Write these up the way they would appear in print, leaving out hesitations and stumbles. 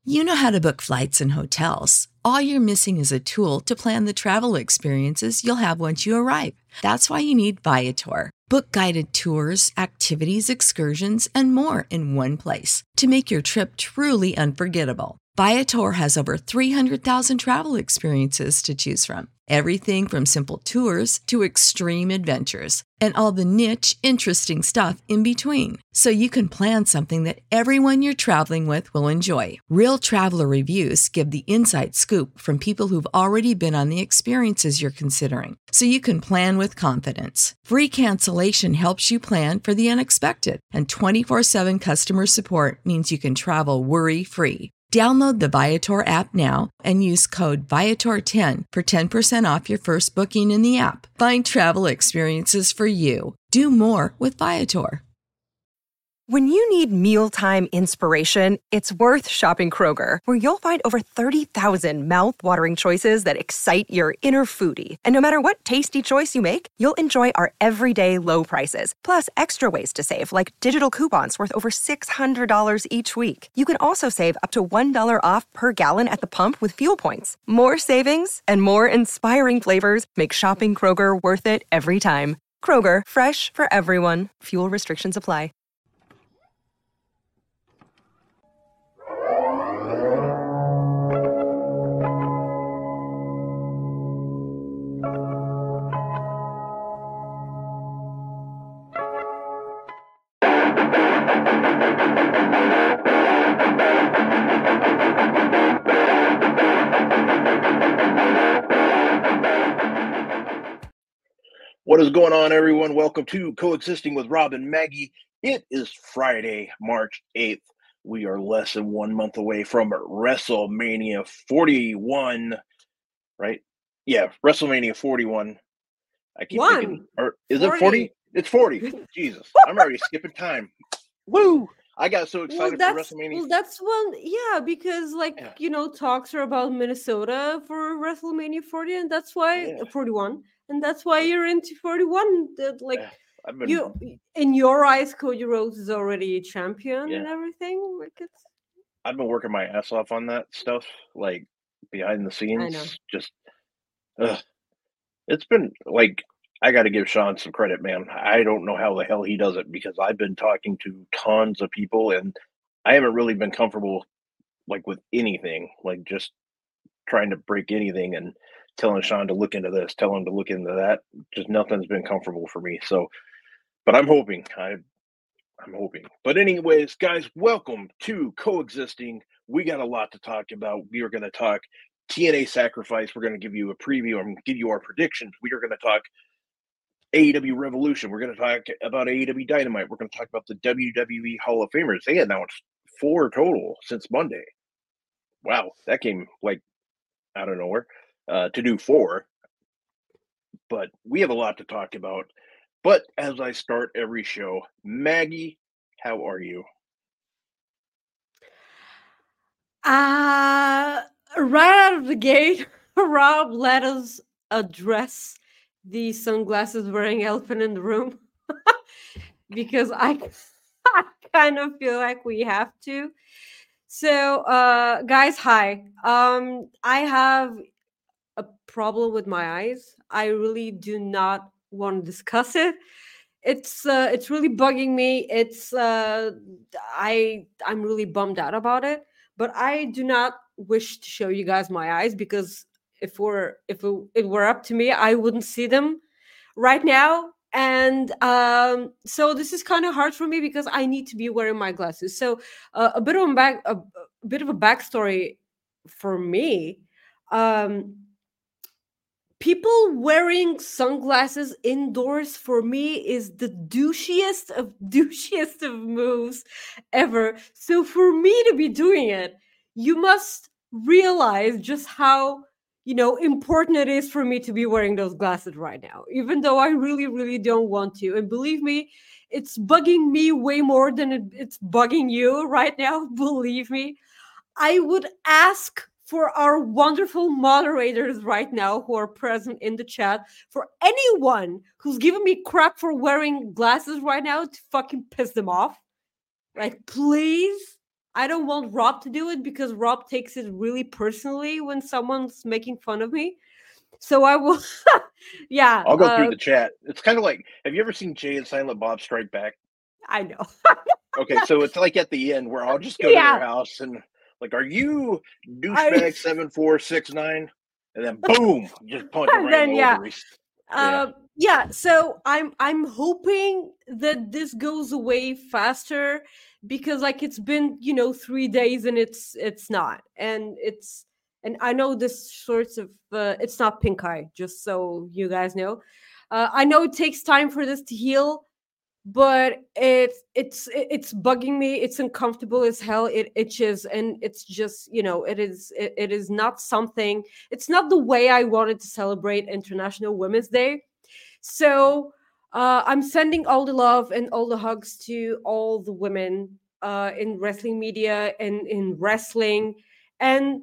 You know how to book flights and hotels. All you're missing is a tool to plan the travel experiences you'll have once you arrive. That's why you need Viator. Book guided tours, activities, excursions, and more in one place to make your trip truly unforgettable. Viator has over 300,000 travel experiences to choose from. Everything from simple tours to extreme adventures and all the niche, interesting stuff in between. So you can plan something that everyone you're traveling with will enjoy. Real traveler reviews give the inside scoop from people who've already been on the experiences you're considering. So you can plan with confidence. Free cancellation helps you plan for the unexpected. And 24/7 customer support means you can travel worry-free. Download the Viator app now and use code Viator10 for 10% off your first booking in the app. Find travel experiences for you. Do more with Viator. When you need mealtime inspiration, it's worth shopping Kroger, where you'll find over 30,000 mouth-watering choices that excite your inner foodie. And no matter what tasty choice you make, you'll enjoy our everyday low prices, plus extra ways to save, like digital coupons worth over $600 each week. You can also save up to $1 off per gallon at the pump with fuel points. More savings and more inspiring flavors make shopping Kroger worth it every time. Kroger, fresh for everyone. Fuel restrictions apply. What is going on, everyone? Welcome to Coexisting with Rob and Maggie. It is Friday, March 8th. We are less than 1 month away from WrestleMania 41, right? Yeah, WrestleMania 41. I keep thinking, or is 40. It 40? It's 40. Jesus, I'm already skipping time. Woo! I got so excited for WrestleMania. Well, that's one, yeah, because talks are about Minnesota for WrestleMania 40, and that's why 41. And that's why you're into 41. You, in your eyes, Cody Rhodes is already a champion and everything. I've been working my ass off on that stuff, like behind the scenes. I know. Just, it's been like, I got to give Sean some credit, man. I don't know how the hell he does it, because I've been talking to tons of people and I haven't really been comfortable with anything, just trying to break anything and telling Sean to look into this, tell him to look into that. Just nothing's been comfortable for me. So, but I'm hoping. I'm hoping. But anyways, guys, welcome to Coexisting. We got a lot to talk about. We are going to talk TNA Sacrifice. We're going to give you a preview. I'm going to give you our predictions. We are going to talk AEW Revolution. We're going to talk about AEW Dynamite. We're going to talk about the WWE Hall of Famers. They announced 4 total since Monday. Wow, that came out of nowhere. To do 4, but we have a lot to talk about. But as I start every show, Maggie, how are you? Right out of the gate, Rob, let us address the sunglasses wearing elephant in the room, because I kind of feel like we have to. So, guys, hi. I have a problem with my eyes. I really do not want to discuss it. It's really bugging me. I'm really bummed out about it. But I do not wish to show you guys my eyes, because if it were up to me, I wouldn't see them right now. And so this is kind of hard for me, because I need to be wearing my glasses. So a bit of a backstory for me. People wearing sunglasses indoors, for me, is the douchiest of moves ever. So for me to be doing it, you must realize just how important it is for me to be wearing those glasses right now, even though I really, really don't want to. And believe me, it's bugging me way more than it's bugging you right now. Believe me. I would ask for our wonderful moderators right now who are present in the chat, for anyone who's giving me crap for wearing glasses right now, to fucking piss them off. Please, I don't want Rob to do it because Rob takes it really personally when someone's making fun of me. So I will, yeah, I'll go through the chat. It's kind of like, have you ever seen Jay and Silent Bob Strike Back? I know. Okay, so it's like at the end where I'll just go to Yeah. their house and like, are you douchebag 7469? And then boom, just punch him And right then, in the ovaries. yeah, so I'm hoping that this goes away faster because like it's been 3 days and it's not, and I know this sorts of it's not pink eye, just so you guys know. I know it takes time for this to heal, but it's bugging me. It's uncomfortable as hell. It itches, and it's just it is not something. It's not the way I wanted to celebrate International Women's Day. So I'm sending all the love and all the hugs to all the women in wrestling media and in wrestling and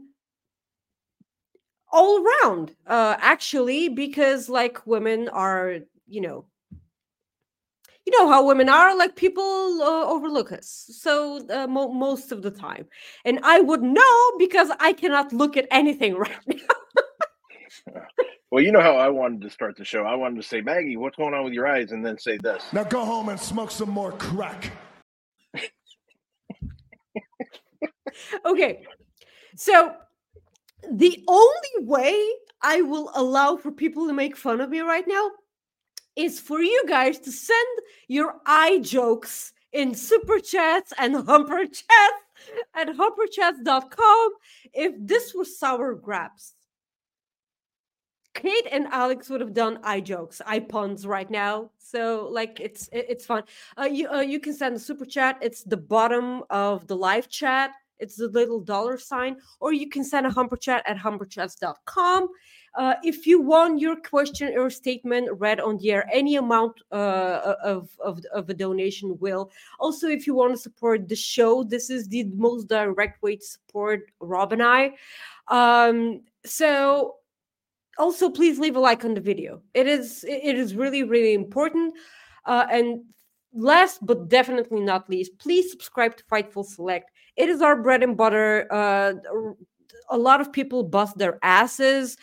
all around, actually, because like women are, you know how women are, like people overlook us. So most of the time, and I would know because I cannot look at anything right now. Well, you know how I wanted to start the show. I wanted to say, Maggie, what's going on with your eyes? And then say this. Now go home and smoke some more crack. Okay. So the only way I will allow for people to make fun of me right now is for you guys to send your eye jokes in super chats and humper chats at humperchats.com if this was sour grabs. Kate and Alex would have done eye jokes, eye puns right now. So like it's fun. You can send a super chat. It's the bottom of the live chat. It's the little $sign, or you can send a humper chat at humperchats.com. If you want your question or statement read on the air, any amount of a donation will. Also, if you want to support the show, this is the most direct way to support Rob and I. So also please leave a like on the video. It is really, really important. And last but definitely not least, please subscribe to Fightful Select. It is our bread and butter. A lot of people bust their asses.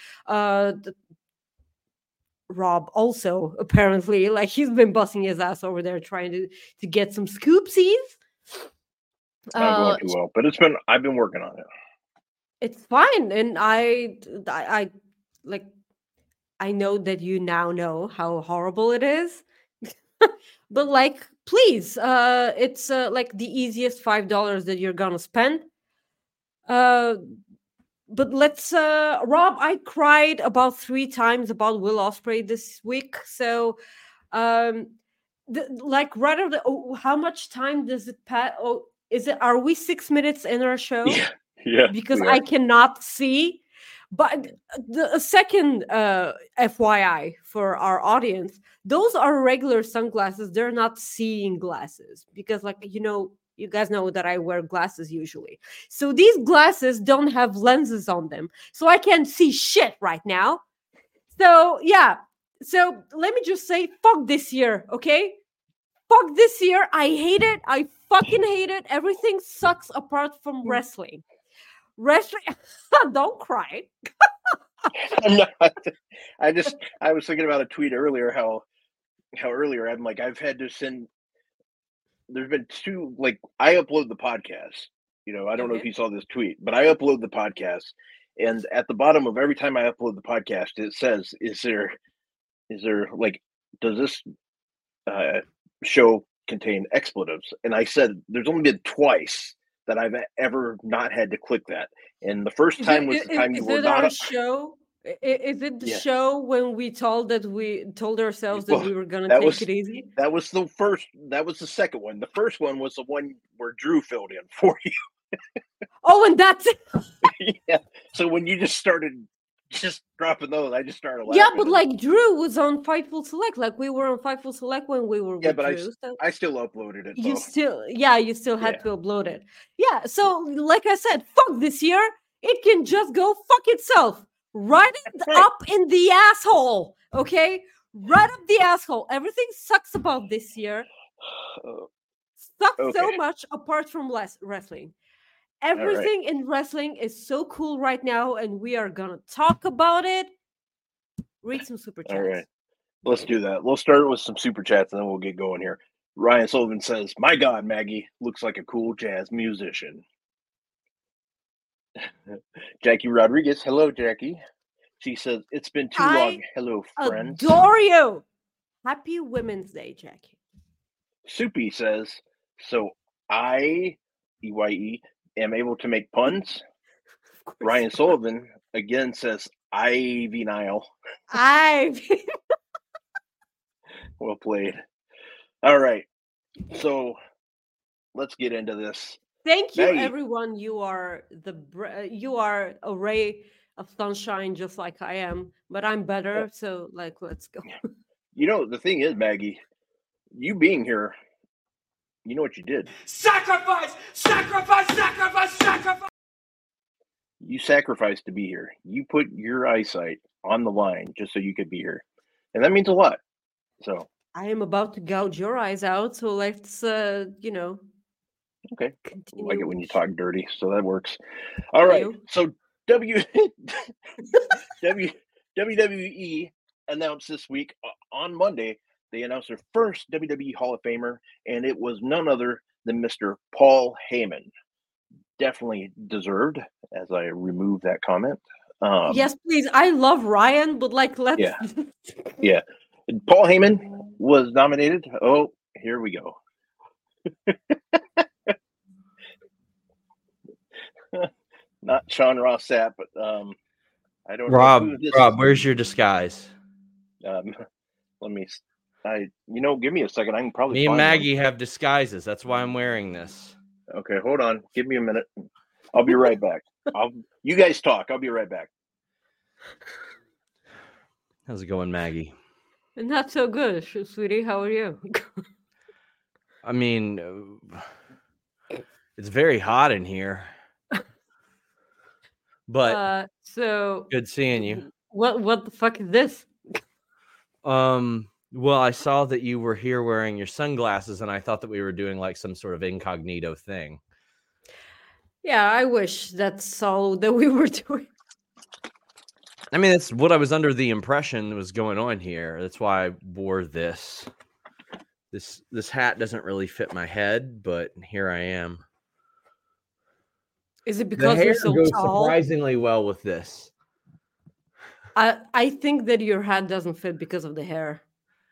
Rob also, apparently, like he's been busting his ass over there trying to get some scoopsies. Not going too well, but I've been working on it. It's fine, and I like, I know that you now know how horrible it is. But like, please, it's like the easiest $5 that you're gonna spend. But let's Rob, I cried about 3 times about Will Ospreay this week. So like right of the how much time does it pass? Are we 6 minutes in our show? Yeah. Because I cannot see. But the second FYI for our audience, those are regular sunglasses. They're not seeing glasses because, like, you guys know that I wear glasses usually. So these glasses don't have lenses on them. So I can't see shit right now. So, yeah. So let me just say, fuck this year, okay? Fuck this year. I hate it. I fucking hate it. Everything sucks apart from wrestling. Don't cry. I'm not. I was thinking about a tweet earlier how earlier I've had to send. There's been 2, like, I upload the podcast. I don't know if you saw this tweet, but I upload the podcast, and at the bottom of every time I upload the podcast, it says, "Is there like, does this show contain expletives?" And I said, "There's only been twice that I've ever not had to click that." And the first time was the time you were not a show. Is it the show when we told ourselves that we were going to take it easy? That was the first. That was the second one. The first one was the one where Drew filled in for you. Oh, and that's it. Yeah. So when you just started dropping those, I just started laughing. Yeah, but like Drew was on Fightful Select. Like we were on Fightful Select when we were with Drew. I still uploaded it. You still had to upload it. Yeah. So like I said, fuck this year. It can just go fuck itself. Right up in the asshole. Okay? Right up the asshole. Everything sucks about this year. Sucks so much apart from wrestling. Everything in wrestling is so cool right now, and we are gonna talk about it. Read some super chats. All right. Let's do that. We'll start with some super chats and then we'll get going here. Ryan Sullivan says, "My God, Maggie looks like a cool jazz musician." Jackie Rodriguez, hello, Jackie. She says, "It's been too long. Hello, friends." Adore you. Happy Women's Day, Jackie. Soupy says, "So I, EYE, am able to make puns." Ryan Sullivan again says, "Ivy Nile." Well played. All right. So let's get into this. Thank you, Maggie. everyone. You are a ray of sunshine, just like I am. But I'm better, so let's go. You know, the thing is, Maggie, you being here, you know what you did? Sacrifice! Sacrifice! Sacrifice! Sacrifice! You sacrificed to be here. You put your eyesight on the line just so you could be here, and that means a lot. So I am about to gouge your eyes out. So let's, okay. continue. I like it when you talk dirty, so that works. All right. So WWE announced this week on Monday. They announced their first WWE Hall of Famer, and it was none other than Mr. Paul Heyman. Definitely deserved, as I remove that comment. Yes, please. I love Ryan, but let's. Yeah. Paul Heyman was nominated. Oh, here we go. Not Sean Ross Sapp, but I don't know who this Rob, where's your disguise? Let me. Give me a second. I can probably. Me and Maggie have disguises. That's why I'm wearing this. Okay, hold on. Give me a minute. I'll be right back. You guys talk. I'll be right back. How's it going, Maggie? Not so good, sweetie. How are you? I mean, it's very hot in here. But so good seeing you. What the fuck is this? Well, I saw that you were here wearing your sunglasses, and I thought that we were doing like some sort of incognito thing. Yeah, I wish that's all that we were doing. I mean, that's what I was under the impression was going on here. That's why I wore this. This hat doesn't really fit my head, but here I am. Is it because the hair you're so goes tall? Surprisingly well with this. I think that your hat doesn't fit because of the hair.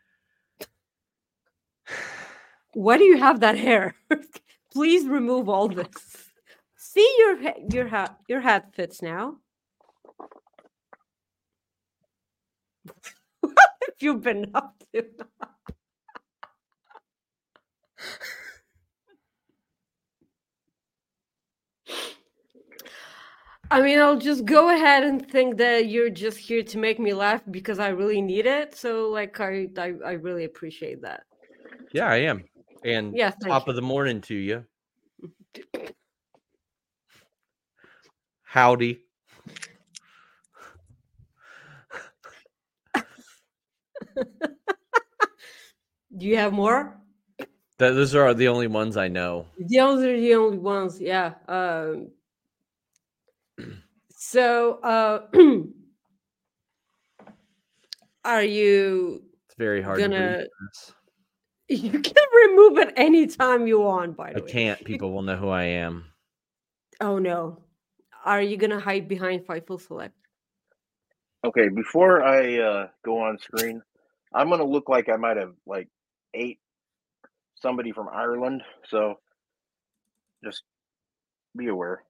Why do you have that hair? Please remove all this. See, your hat fits now. What have you been up to? I mean, I'll just go ahead and think that you're just here to make me laugh because I really need it. So, I really appreciate that. Yeah, I am. And yeah, top of the morning to you. Howdy. Do you have more? Those are the only ones I know. Those are the only ones, yeah. So, are you? It's very hard to breathe. You can remove it anytime you want. By the way, I can't. People will know who I am. Oh no! Are you gonna hide behind Fightful Select? Okay, before I go on screen, I'm gonna look like I might have ate somebody from Ireland. So just be aware.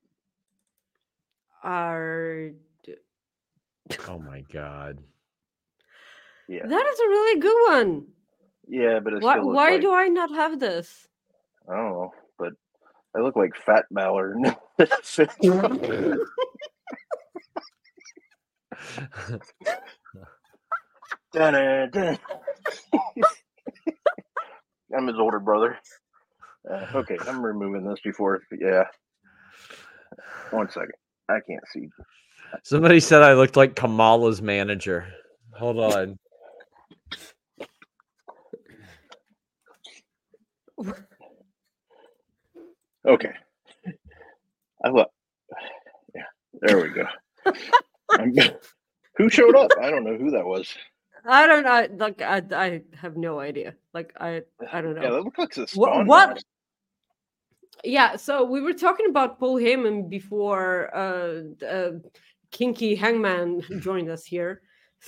Oh my god! Yeah, that is a really good one. Yeah, but why do I not have this? I don't know, but I look like Fat Balor. I'm his older brother. Okay, I'm removing this before. Yeah. 1 second. I can't see. Somebody said I looked like Kamala's manager. Hold on. Okay. I love. Yeah, there we go. Who showed up? I don't know who that was. I don't know. Like I have no idea. Like I don't know. Yeah, that looks like a Spawn What? mask. Yeah. So we were talking about Paul Heyman before Kinky Hangman joined us here.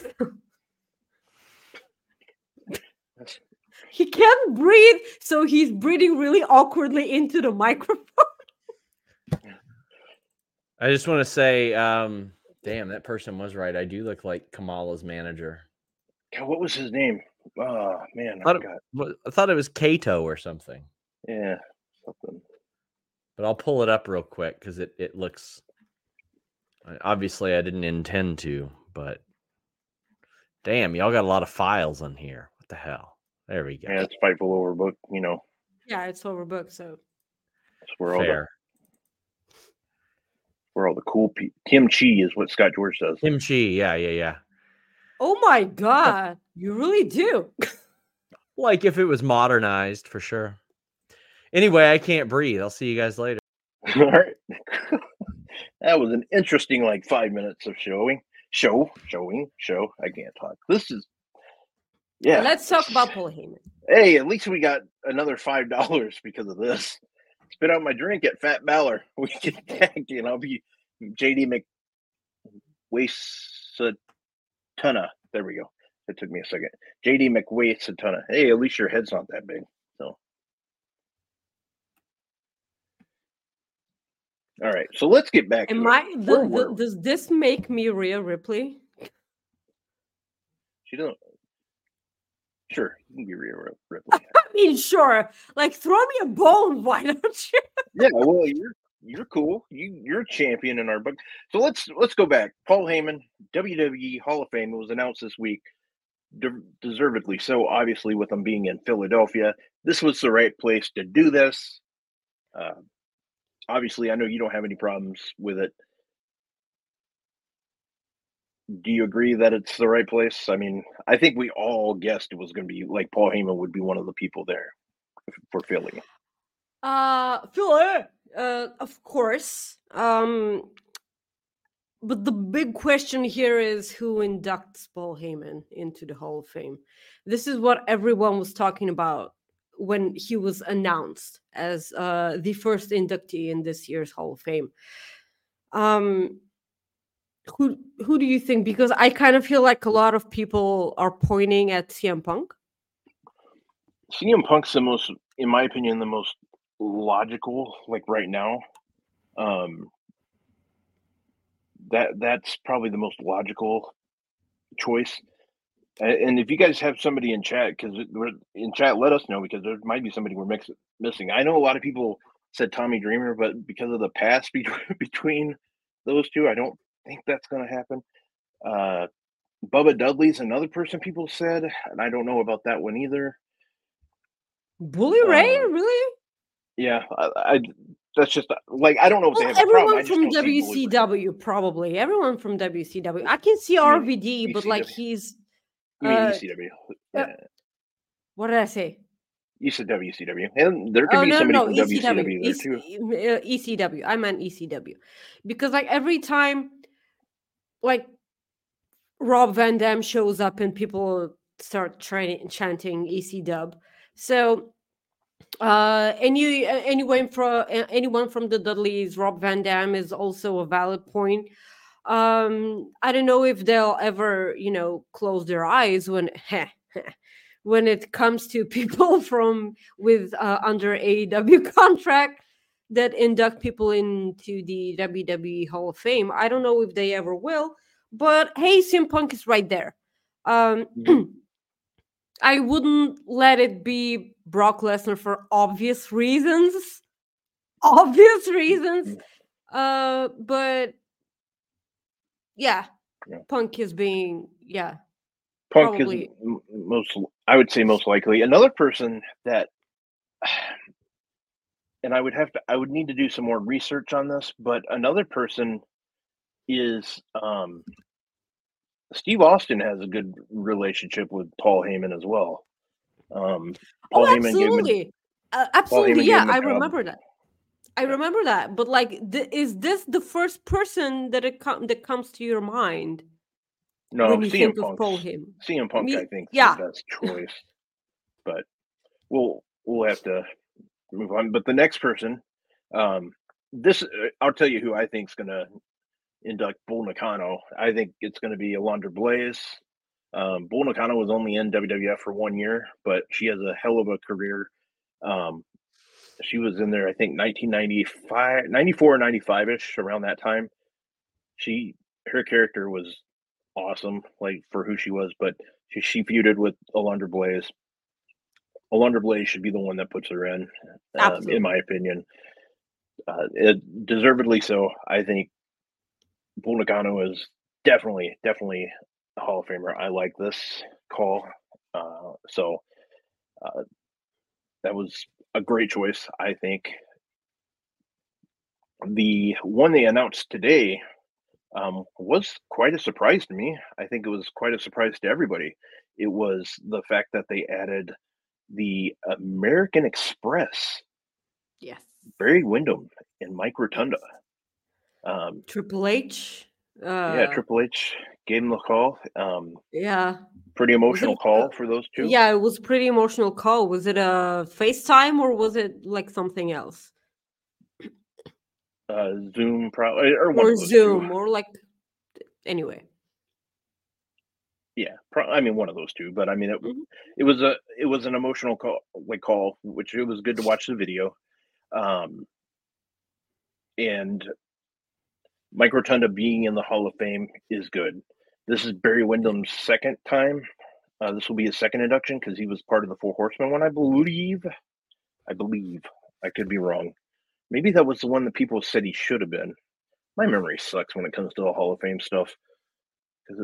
He can't breathe, so he's breathing really awkwardly into the microphone. I just want to say, damn, that person was right. I do look like Kamala's manager. God, what was his name? Oh man, I thought it was Kato or something. Yeah, something. But I'll pull it up real quick because it looks. Obviously, I didn't intend to, but damn, y'all got a lot of files on here. What the hell? There we go. Yeah, it's Fightful Overbooked. You know. Yeah, it's overbooked. So that's where all the cool people. Kimchi is what Scott George does. Kimchi, yeah. Oh my god, you really do. Like if it was modernized, for sure. Anyway, I can't breathe. I'll see you guys later. All right. That was an interesting 5 minutes of showing. I can't talk. This is Let's talk about Paul Heyman. Hey, at least we got another $5 because of this. Spit out my drink at Fat Balor. We can tag, and I'll be JD McWaysatuna. There we go. It took me a second. JD McWaysatuna. Hey, at least your head's not that big. So, all right. So let's get back to does this make me Rhea Ripley? She doesn't. Sure, you can be Rhea Ripley. I mean, sure. Like, throw me a bone, why don't you? Yeah, well, you're cool. You're a champion in our book. So let's go back. Paul Heyman, WWE Hall of Fame. It was announced this week, deservedly so. Obviously, with them being in Philadelphia, this was the right place to do this. Obviously, I know you don't have any problems with it. Do you agree that it's the right place? I mean, I think we all guessed it was going to be Paul Heyman would be one of the people there for Philly. Philly, of course. But the big question here is who inducts Paul Heyman into the Hall of Fame. This is what everyone was talking about when he was announced as the first inductee in this year's Hall of Fame. Who do you think? Because I kind of feel like a lot of people are pointing at CM Punk. CM Punk's the most, in my opinion, the most logical, right now. That's probably the most logical choice. And if you guys have somebody in chat, because we're in chat, let us know, because there might be somebody we're missing. I know a lot of people said Tommy Dreamer, but because of the past between those two, I don't think that's going to happen. Bubba Dudley's another person people said, and I don't know about that one either. Bully Ray, really? Yeah, I that's just I don't know if they have everyone from WCW, probably everyone from WCW. I can see RVD, ECW. But he's. You mean ECW? Yeah. What did I say? You said WCW, and there could be somebody from WCW there too. ECW. I meant ECW, because every time, Rob Van Dam shows up and people start chanting ECW. So, anyone from the Dudleys, Rob Van Dam is also a valid point. I don't know if they'll ever, close their eyes when it comes to people with under AEW contract that induct people into the WWE Hall of Fame. I don't know if they ever will, but hey, CM Punk is right there. I wouldn't let it be Brock Lesnar for obvious reasons. But yeah, Punk is being, Punk probably. Is I would say most likely. Another person that, and I would need to do some more research on this, but another person is Steve Austin has a good relationship with Paul Heyman as well. Absolutely. Absolutely, yeah, I remember that. I remember that, but like, is this the first person that that comes to your mind No, when you CM think of Paul Punk's Heyman? CM Punk, I Me, think, is yeah. the best choice. But we'll have to move on. But the next person, this I'll tell you who I think is going to induct Bull Nakano. I think it's going to be Alundra Blaze. Bull Nakano was only in WWF for 1 year, but she has a hell of a career. She was in there, I think, 1995, 94 or 95-ish, around that time. Her character was awesome, like, for who she was, but she feuded with Alundra Blaze. Alundra Blaze should be the one that puts her in my opinion. Deservedly so. I think Bull Nakano is definitely a Hall of Famer. I like this call. So that was a great choice, I think. The one they announced today was quite a surprise to me. I think it was quite a surprise to everybody. It was the fact that they added the American Express. Yes. Barry Windham and Mike Rotunda. Triple H. Triple H gave him the call. Yeah. Pretty emotional call for those two. Yeah, it was pretty emotional call. Was it a FaceTime or was it like something else? Zoom, probably, or one of those Zoom, two. or like, anyway. Yeah, one of those two. But I mean, it was an emotional call, which it was good to watch the video. And Mike Rotunda being in the Hall of Fame is good. This is Barry Windham's second time. This will be his second induction because he was part of the Four Horsemen one, I believe. I could be wrong. Maybe that was the one that people said he should have been. My memory sucks when it comes to the Hall of Fame stuff. Because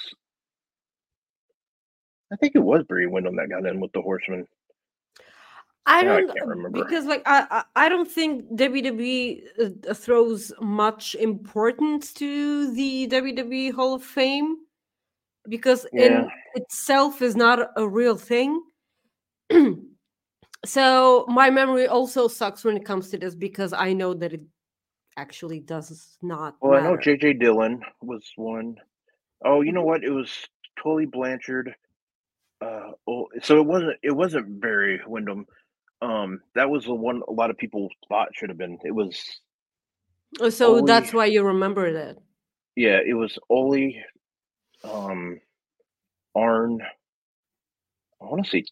I think it was Barry Windham that got in with the Horsemen. I can't remember. Because like I don't think WWE throws much importance to the WWE Hall of Fame because in itself is not a real thing. So my memory also sucks when it comes to this because I know that it actually does not matter. I know JJ Dillon was one. Oh, you know what? It was Tully Blanchard. So it wasn't Barry Windham. That was the one a lot of people thought should have been. It was. So Ole, that's why you remember that. Yeah, it was Ole, Arn. I want to say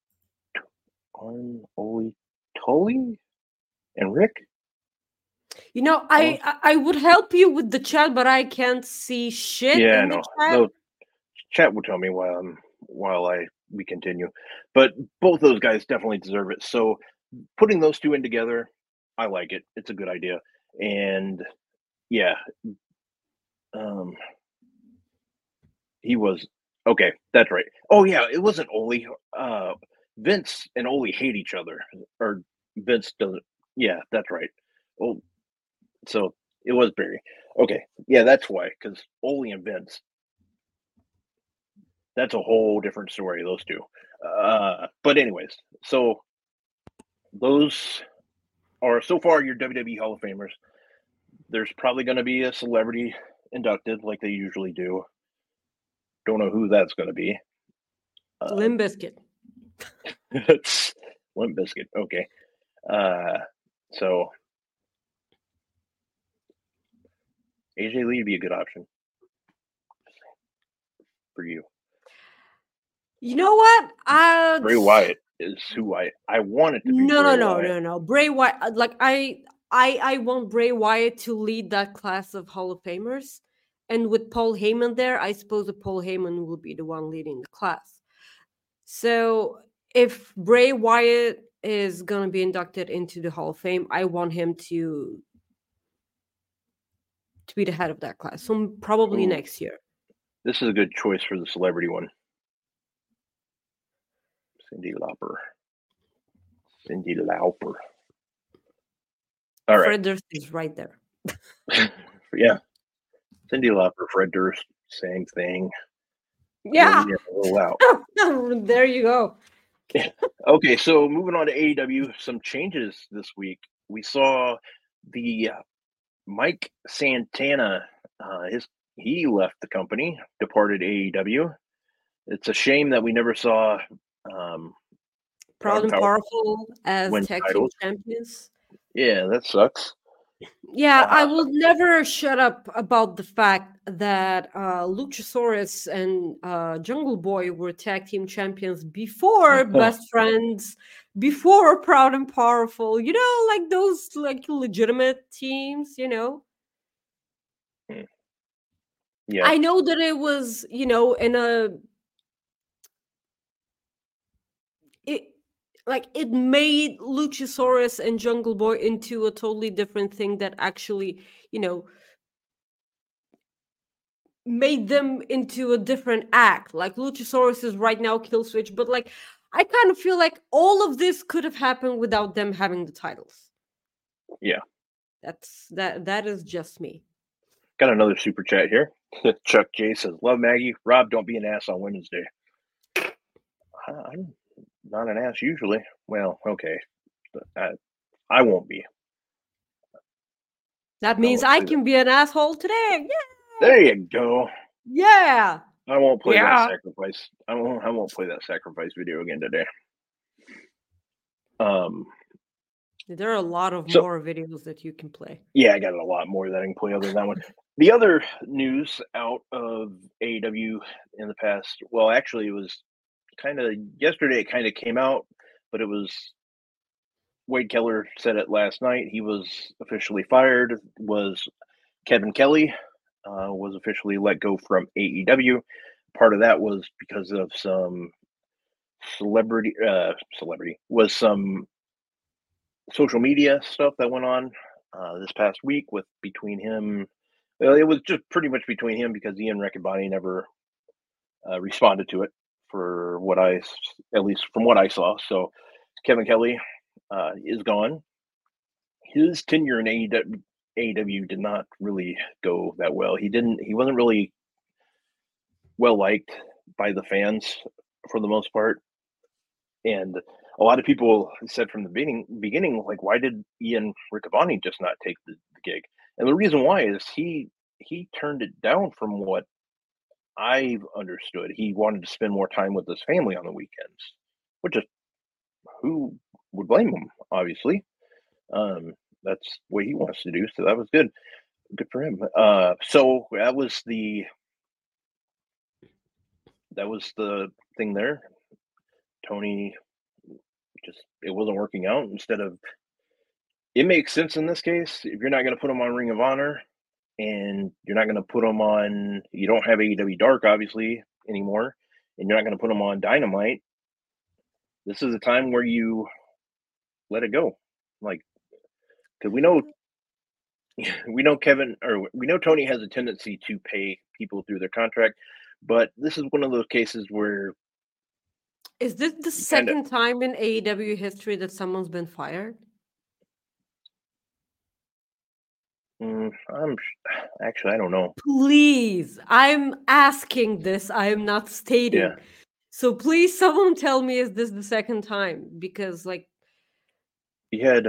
Arn, Ole, Tully, and Rick. You know, I would help you with the chat, but I can't see shit. Yeah, no. The chat will tell me while we continue. But both those guys definitely deserve it. So putting those two in together, I like it. It's a good idea. And yeah, he was okay. That's right. Oh yeah, it wasn't Ole. Vince and Ole hate each other, or Vince doesn't. Yeah, that's right. Oh, so it was Barry. Okay, yeah, that's why. Because Ole and Vince. That's a whole different story, those two. But anyways, so those are so far your WWE Hall of Famers. There's probably going to be a celebrity inducted like they usually do. Don't know who that's going to be. Limp Bizkit. Limp Bizkit. Okay. So AJ Lee would be a good option for you. You know what? Bray Wyatt is who I want it to be. No. Bray Wyatt. Like I want Bray Wyatt to lead that class of Hall of Famers, and with Paul Heyman there, I suppose that Paul Heyman will be the one leading the class. So if Bray Wyatt is gonna be inducted into the Hall of Fame, I want him to be the head of that class. So probably next year. This is a good choice for the celebrity one. Cyndi Lauper. All right. Fred Durst is right there. Yeah. Cyndi Lauper, Fred Durst, same thing. Yeah. There you go. Okay, so moving on to AEW, some changes this week we saw the Mike Santana. He left the company, departed AEW. It's a shame that we never saw Proud and Powerful as win tag team titles. champions. Yeah, that sucks. Yeah, I will never shut up about the fact that Luchasaurus and Jungle Boy were tag team champions before Best Friends, before Proud and Powerful. You know, like those like legitimate teams. You know. Yeah, I know that it was, you know, in a it made Luchasaurus and Jungle Boy into a totally different thing that actually, you know, made them into a different act. Like Luchasaurus is right now Killswitch, but like I kind of feel like all of this could have happened without them having the titles. Yeah. That is just me. Got another super chat here. Chuck J says, "Love Maggie. Rob, don't be an ass on Women's Day." I'm not an ass usually. Well, okay. I won't be. That means I can be an asshole today. Yeah. There you go. Yeah. I won't play that sacrifice. I won't play that sacrifice video again today. There are a lot of more videos that you can play. Yeah, I got a lot more that I can play other than that one. The other news out of AEW in the past, well, actually, it was kind of yesterday. It kind of came out, but it was Wade Keller said it last night. He was officially fired. Was Kevin Kelly was officially let go from AEW. Part of that was because of some was some social media stuff that went on this past week between him. Well, it was just pretty much between him because Ian Riccaboni never responded to it for at least from what I saw. So Kevin Kelly is gone. His tenure in AEW did not really go that well. He wasn't really well liked by the fans for the most part. And a lot of people said from the beginning, like, why did Ian Riccaboni just not take the gig? And the reason why is he turned it down from what I've understood. He wanted to spend more time with his family on the weekends, which is who would blame him, obviously. That's what he wants to do. So that was good. Good for him. So that was the thing there. Tony it wasn't working out. It makes sense in this case. If you're not going to put him on Ring of Honor and you're not going to put him on, you don't have AEW Dark obviously anymore, and you're not going to put him on Dynamite, this is a time where you let it go. Like, because we know Tony has a tendency to pay people through their contract, but this is one of those cases where. Is this the second time in AEW history that someone's been fired? I don't know. Please, I'm asking this. I am not stating. Yeah. So please, someone tell me, is this the second time? Because like, he had.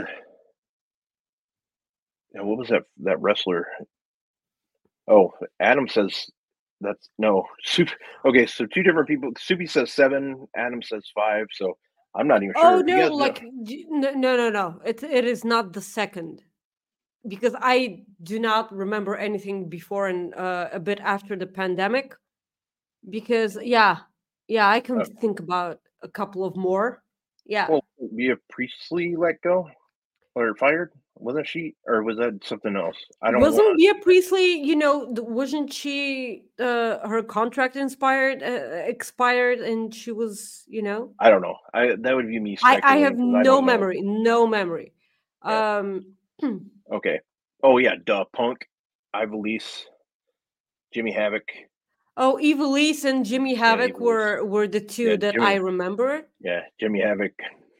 What was that wrestler? Oh, Adam says. That's no. Okay, so two different people. Subi says 7. Adam says 5. So I'm not even sure. Oh no! No. It is not the second, because I do not remember anything before and a bit after the pandemic. Because I can think about a couple of more. Yeah. Well, Mia Priestley let go or fired? Wasn't she, or was that something else? Wasn't Mia Priestley? Wasn't she? Her contract expired, and she was. I don't know. That would be me. I have no memory. No memory. Yeah. Okay. Oh yeah, Punk, Ivelisse, Jimmy Havoc. Oh, Ivelisse and Jimmy Havoc were the two that I remember. Yeah, Jimmy Havoc.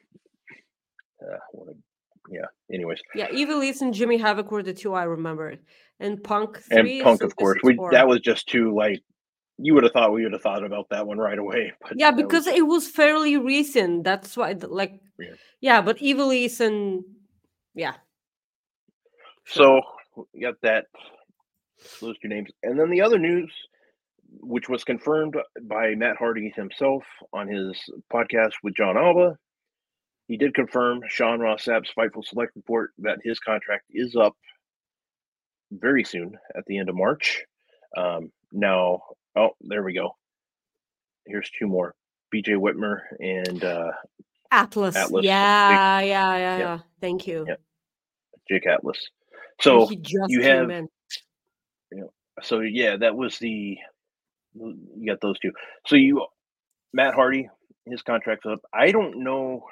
Anyways. Yeah, Ivelisse and Jimmy Havoc were the two I remember, and Punk. Of course. That was just too like. You would have thought we would have thought about that one right away. But yeah, because it was fairly recent. That's why, like, yeah. But Ivelisse and So we got those two names. And then the other news, which was confirmed by Matt Hardy himself on his podcast with John Alba, he did confirm Sean Ross Sapp's Fightful Select report that his contract is up very soon at the end of March. Now, there we go. Here's two more. BJ Whitmer and Atlas. Yeah. Thank you. Yeah. Jake Atlas. So he just you came have, in. So yeah, that was you got those two. So Matt Hardy, his contract's up. I don't know.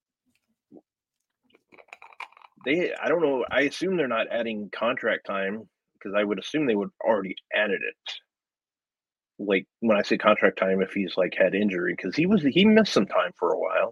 I don't know. I assume they're not adding contract time because I would assume they would already added it. Like when I say contract time, if he's like had injury, because he missed some time for a while.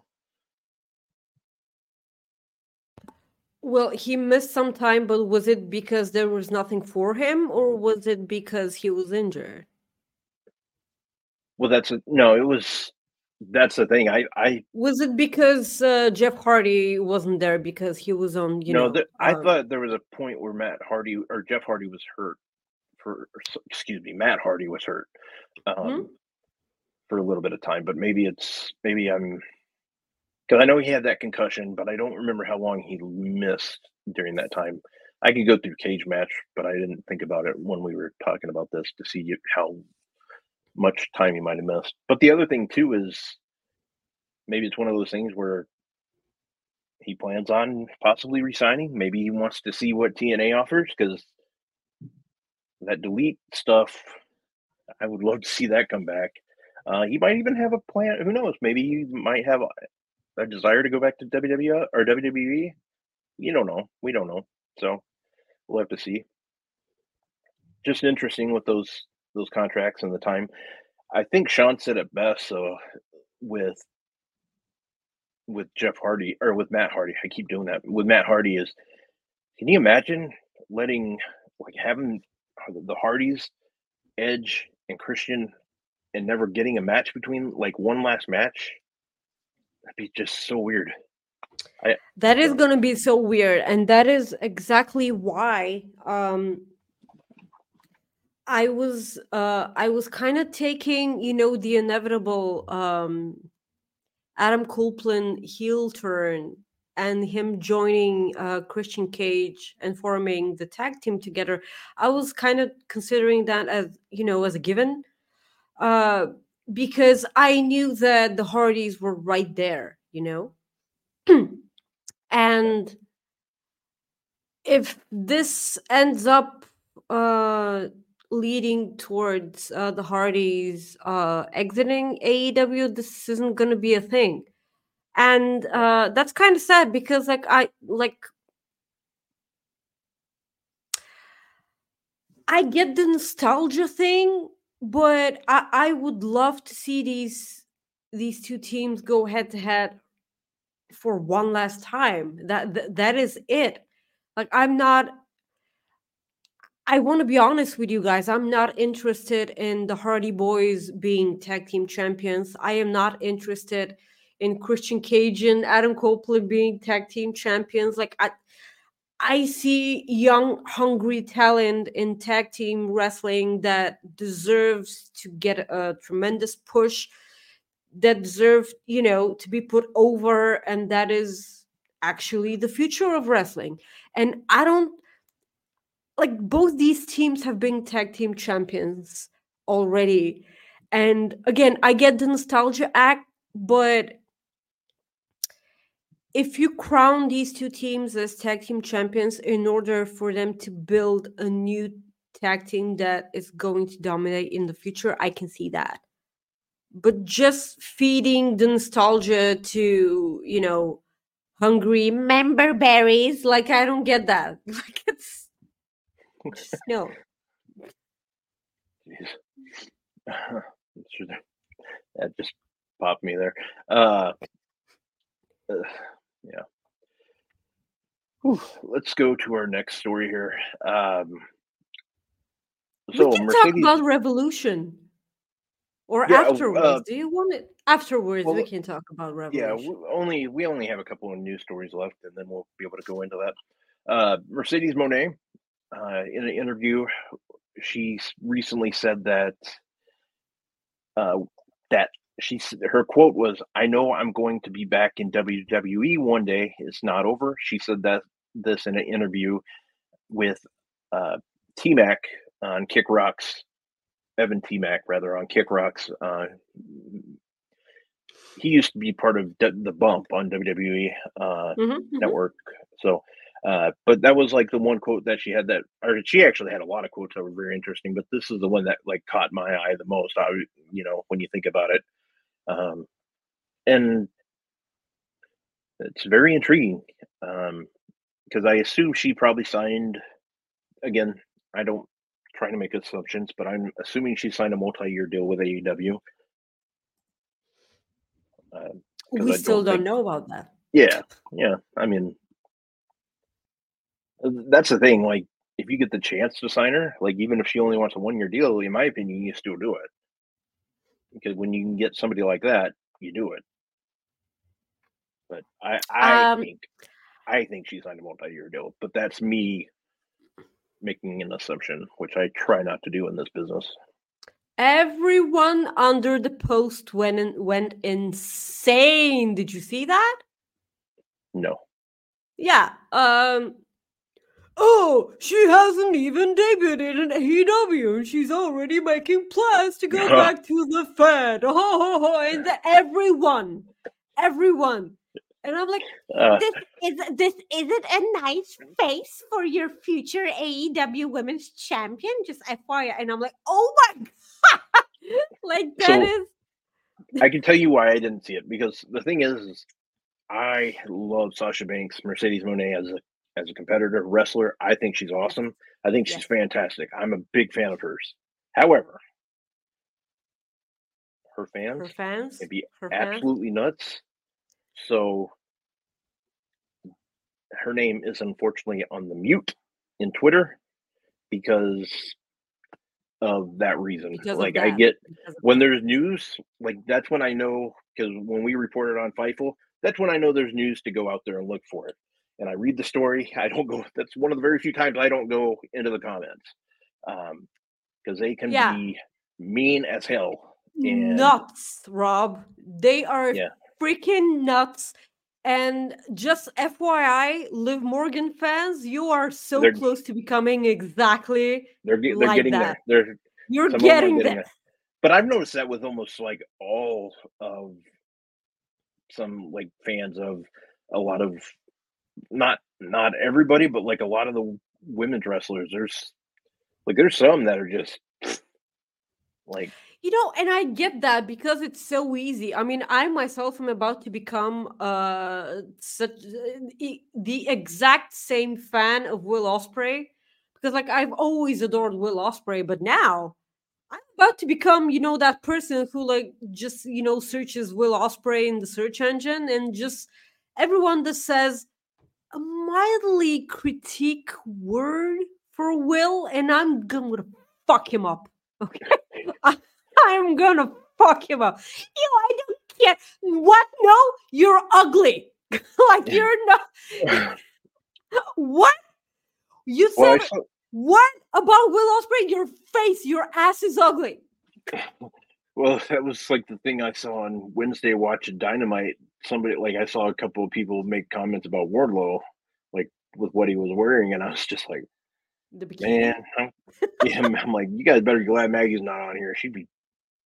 Well, he missed some time, but was it because there was nothing for him, or was it because he was injured? Well, it was. That's the thing. I was it because Jeff Hardy wasn't there because he was on. I thought there was a point where Jeff Hardy was hurt. Matt Hardy was hurt for a little bit of time, but maybe I'm. Because I know he had that concussion, but I don't remember how long he missed during that time. I could go through Cage Match, but I didn't think about it when we were talking about this to see how much time he might have missed. But the other thing, too, is maybe it's one of those things where he plans on possibly resigning. Maybe he wants to see what TNA offers, because that delete stuff, I would love to see that come back. He might even have a plan. Who knows? Maybe he might have a desire to go back to WWE or WWE. You don't know. We don't know. So we'll have to see. Just interesting with those contracts and the time. I think Sean said it best. So with Jeff Hardy or with Matt Hardy, I keep doing that. With Matt Hardy is, can you imagine having the Hardys, Edge and Christian, and never getting a match between one last match? That'd be just so weird. That is going to be so weird, and that is exactly why I was kind of taking the inevitable Adam Copeland heel turn and him joining Christian Cage and forming the tag team together. I was kind of considering that as as a given, because I knew that the Hardys were right there, and if this ends up leading towards the Hardys exiting AEW, this isn't going to be a thing. And that's kind of sad because I get the nostalgia thing, but I would love to see these two teams go head to head for one last time. That is it. I want to be honest with you guys. I'm not interested in the Hardy Boys being tag team champions. I am not interested in Christian Cage and Adam Copeland being tag team champions. I see young, hungry talent in tag team wrestling that deserves to get a tremendous push, that deserve, to be put over, and that is actually the future of wrestling. And I don't both these teams have been tag team champions already. And again, I get the nostalgia act, but if you crown these two teams as tag team champions in order for them to build a new tag team that is going to dominate in the future, I can see that. But just feeding the nostalgia to, hungry member berries, I don't get that. It's just no. That just popped me there. Yeah. Whew. Let's go to our next story here. We can talk about Revolution. Or afterwards. Do you want it? Afterwards, we can talk about Revolution. Yeah, we only have a couple of news stories left, and then we'll be able to go into that. Mercedes Moné, in an interview, she recently said that uh, that her quote was, "I know I'm going to be back in WWE one day. It's not over." She said that this in an interview with T-Mac on Kick Rocks, Evan T-Mac rather, on Kick Rocks. He used to be part of the Bump on WWE Network. So, but that was like the one quote that she had or she actually had a lot of quotes that were very interesting, but this is the one that like caught my eye the most. When you think about it, and it's very intriguing because I assume she probably signed. Again, I don't try to make assumptions, but I'm assuming she signed a multi-year deal with AEW. We still don't know about that. Yeah. I mean, that's the thing. Like, if you get the chance to sign her, like even if she only wants a 1-year deal, in my opinion, you still do it. Because when you can get somebody like that, you do it. But I think she signed a multi-year deal. But that's me making an assumption, which I try not to do in this business. Everyone under the post went insane. Did you see that? No. Yeah. Oh, she hasn't even debuted in AEW, and she's already making plans to go back to the Fed. And everyone, and I'm like, this isn't a nice face for your future AEW Women's Champion. Just FYI, and I'm like, oh my god, like that is. I can tell you why I didn't see it, because the thing is I love Sasha Banks, Mercedes Moné as a competitor, wrestler. I think she's awesome. I think she's fantastic. I'm a big fan of hers. However, her fans can be absolutely nuts. So her name is unfortunately on the mute in Twitter because of that reason. I get when there's news, like that's when I know, because when we reported on Fightful, that's when I know there's news to go out there and look for it. And I read the story. I don't go. That's one of the very few times I don't go into the comments because they can be mean as hell. And nuts, Rob. They are freaking nuts. And just FYI, Liv Morgan fans, you are so close to becoming exactly they're like getting that. there. You're getting there. But I've noticed that with almost like all of some like fans of a lot of not everybody, but like a lot of the women's wrestlers. There's some that are just like, and I get that because it's so easy. I mean, I myself am about to become the exact same fan of Will Ospreay, because like I've always adored Will Ospreay, but now I'm about to become, that person who like just, searches Will Ospreay in the search engine, and just everyone that says a mildly critique word for Will, and I'm gonna fuck him up. Okay. I'm gonna fuck him up. I don't care. What? No, you're ugly. Like you're not. What? You said what about Will Ospreay? Your face, your ass is ugly. Well, that was like the thing I saw on Wednesday watching Dynamite. Somebody, like, I saw a couple of people make comments about Wardlow, like with what he was wearing, and I was just like, the bikini. Man, I'm like, you guys better be glad Maggie's not on here. She'd be.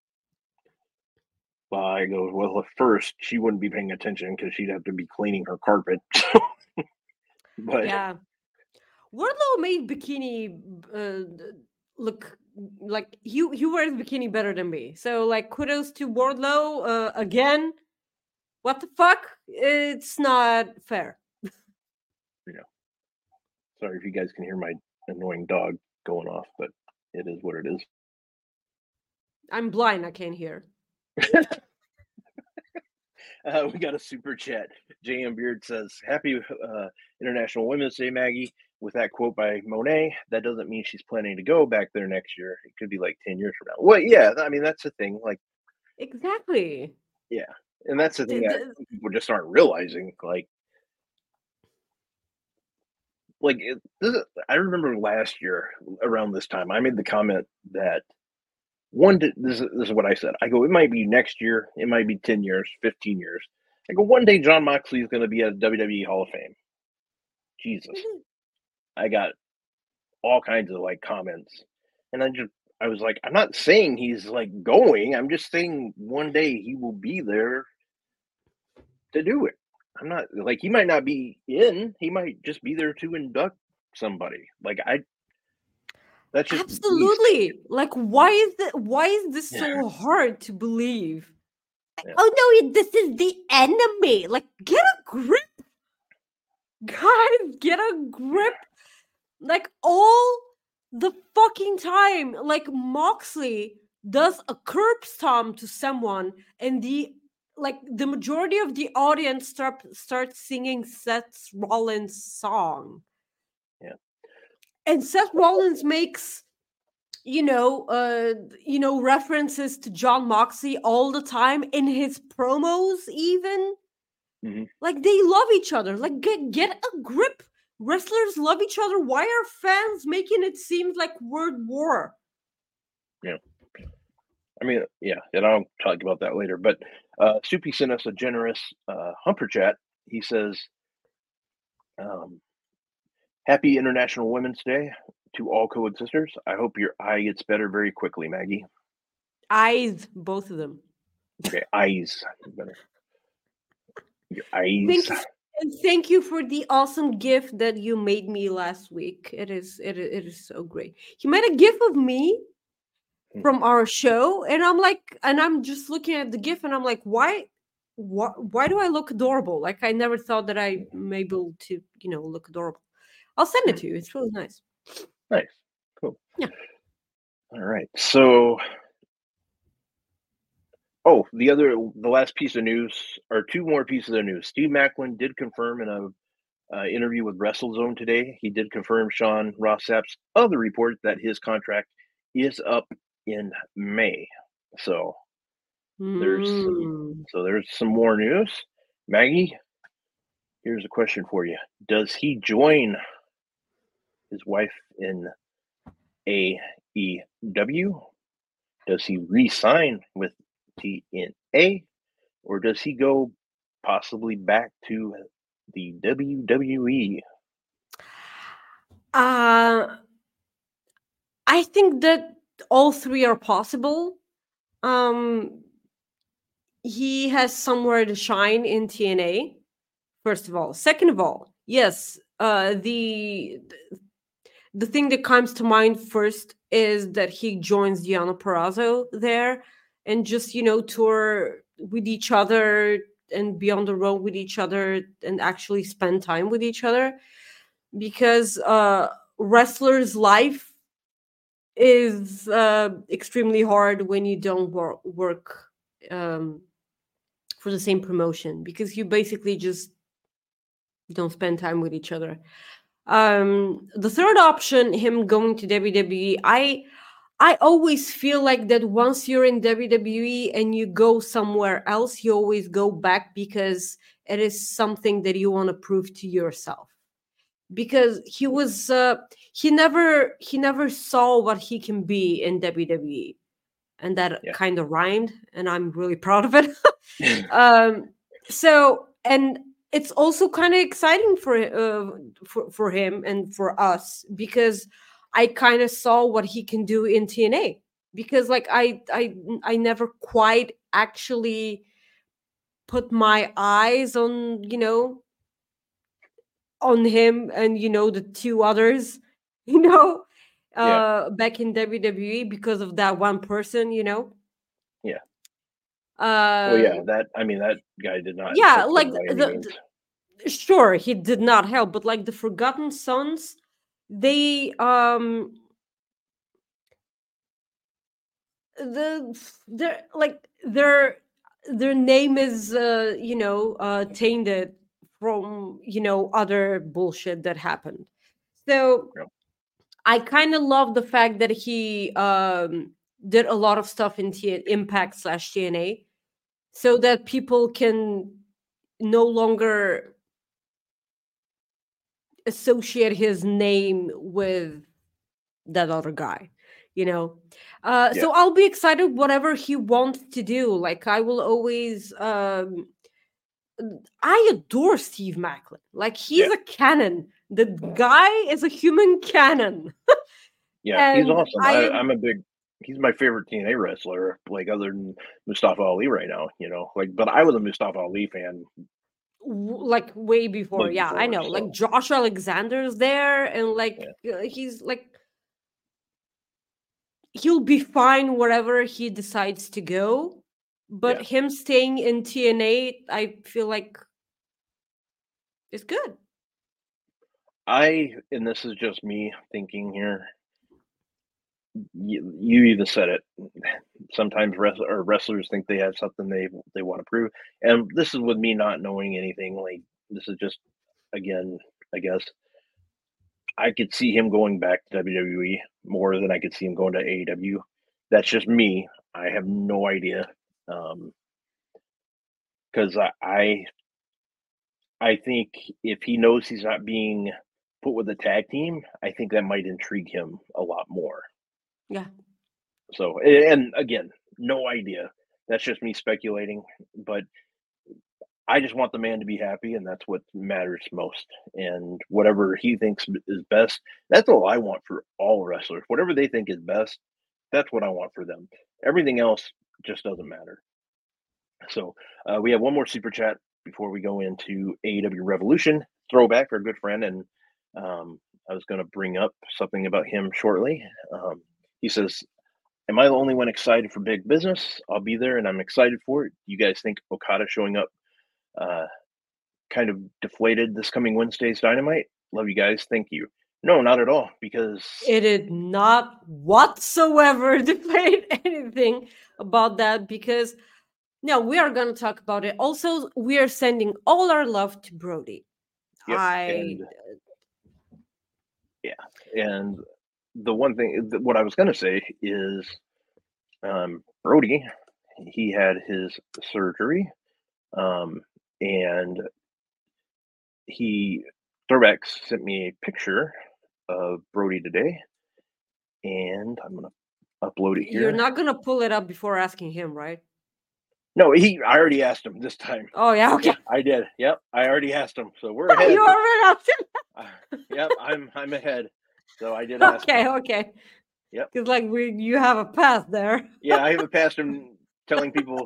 Well, I go, well, at first she wouldn't be paying attention because she'd have to be cleaning her carpet. But yeah, Wardlow made bikini look like he wears bikini better than me. So like, kudos to Wardlow again. What the fuck? It's not fair. Sorry if you guys can hear my annoying dog going off, but it is what it is. I'm blind. I can't hear. We got a super chat. JM Beard says, "Happy International Women's Day, Maggie." With that quote by Monet, that doesn't mean she's planning to go back there next year. It could be like 10 years from now. Well, yeah, I mean, that's the thing. Like, exactly. Yeah, and that's the thing that people just aren't realizing. Like, like I remember last year around this time, I made the comment that this is what I said. I go, it might be next year, it might be 10 years, 15 years. I go, one day John Moxley is going to be at WWE Hall of Fame. Jesus, I got all kinds of like comments, and I was like, I'm not saying he's like going. I'm just saying one day he will be there to do it. I'm not like he might not be in. He might just be there to induct somebody. That's just Absolutely. Like, why is this so hard to believe? Yeah. Oh no, this is the enemy. Like, get a grip. Guys, get a grip. Like, all the fucking time. Like, Moxley does a curb stomp to someone, and the majority of the audience starts singing Seth Rollins' song. Yeah. And Seth Rollins makes references to John Moxley all the time in his promos even. Mhm. Like, they love each other. Like, get a grip. Wrestlers love each other. Why are fans making it seem like word war? Yeah. I mean, yeah, and I'll talk about that later. But Soupy sent us a generous Humper chat. He says, Happy International Women's Day to all coexisters. I hope your eye gets better very quickly, Maggie. Eyes, both of them. Okay, eyes. Better. Your eyes. Thank you for the awesome gift that you made me last week. It is so great. You made a gif of me from our show, and I'm just looking at the gif, and I'm like, why do I look adorable? Like, I never thought that I'm able to, look adorable. I'll send it to you. It's really nice. Nice. Cool. Yeah. All right. So, the last piece of news, or two more pieces of news. Steve Maclin did confirm in a interview with WrestleZone today. He did confirm Sean Ross Sapp's other report that his contract is up in May. So there's some more news. Maggie, here's a question for you. Does he join his wife in AEW? Does he re-sign with TNA? Or does he go possibly back to the WWE? I think that all three are possible. He has somewhere to shine in TNA, first of all. Second of all, yes, the thing that comes to mind first is that he joins Deonna Purrazzo there and just, tour with each other and be on the road with each other and actually spend time with each other. Because wrestler's life is extremely hard when you don't work for the same promotion, because you basically just don't spend time with each other. The third option, him going to WWE, I always feel like that once you're in WWE and you go somewhere else, you always go back because it is something that you want to prove to yourself. Because he was he never saw what he can be in WWE, and that kind of rhymed, and I'm really proud of it. So, and it's also kind of exciting for him and for us, because I kind of saw what he can do in TNA, because like I never quite actually put my eyes on on him and the two others back in WWE because of that one person. That guy did not. Yeah, like sure, he did not help, but like the Forgotten Sons, they their name is tainted from other bullshit that happened. So I kind of love the fact that he did a lot of stuff in Impact / TNA, so that people can no longer associate his name with that other guy, you know. Yeah. So I'll be excited whatever he wants to do. Like I will always I adore Steve Macklin. Like he's Yeah. a cannon. The guy is a human cannon. Yeah, he's And awesome. I am I'm a big. He's my favorite TNA wrestler, like other than Mustafa Ali right now. Like, but I was a Mustafa Ali fan like way before. way Yeah, I before. know. Like So Josh Alexander's there, and like yeah, he's like he'll be fine wherever he decides to go. But yeah. him staying in TNA, I feel like is good. And this is just me thinking here. You even said it. Sometimes wrestlers think they have something they want to prove, and this is with me not knowing anything. Like this is just again, I guess I could see him going back to WWE more than I could see him going to AEW. That's just me. I have no idea, because I think if he knows he's not being put with a tag team, I think that might intrigue him a lot more. Yeah. So, and again, no idea. That's just me speculating, but I just want the man to be happy, and that's what matters most. And whatever he thinks is best, that's all I want for all wrestlers. Whatever they think is best, that's what I want for them. Everything else just doesn't matter. So, we have one more super chat before we go into AEW Revolution Throwback, our good friend, and I was going to bring up something about him shortly. He says, "Am I the only one excited for big business? I'll be there, and I'm excited for it. You guys think Okada showing up kind of deflated this coming Wednesday's Dynamite? Love you guys. Thank you." No, not at all, because It did not whatsoever deflate anything about that because no, we are going to talk about it. Also, we are sending all our love to Brody. yep, and the one thing what I was going to say is Brody, he had his surgery, and Throwback sent me a picture of Brody today, and I'm going to upload it here. You're not going to pull it up before asking him, right? No, I already asked him this time. Oh, yeah, okay. Yeah, I did. Yep, I already asked him. So we're ahead. You already asked him? Yep, I'm ahead. So I did ask him. Okay. Yep. Because like you have a path there. Yeah, I have a past him telling people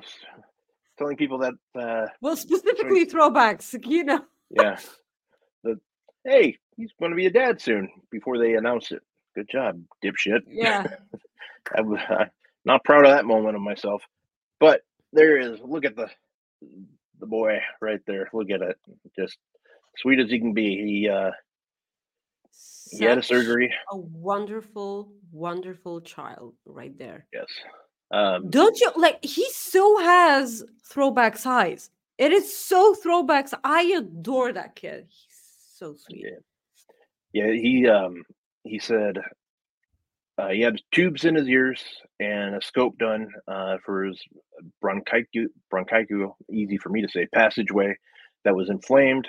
that well, specifically throwbacks, you know. Yeah. Hey, he's going to be a dad soon before they announce it. Good job, dipshit. Yeah. I'm not proud of that moment of myself. But there is. Look at the boy right there. Look at it. Just sweet as he can be. He had a surgery. A wonderful, wonderful child right there. Yes. Don't you like? He so has Throwback's eyes. It is so Throwback's. I adore that kid. He's so sweet. Yeah. He said he had tubes in his ears and a scope done for his bronchiectasis, easy for me to say, passageway that was inflamed.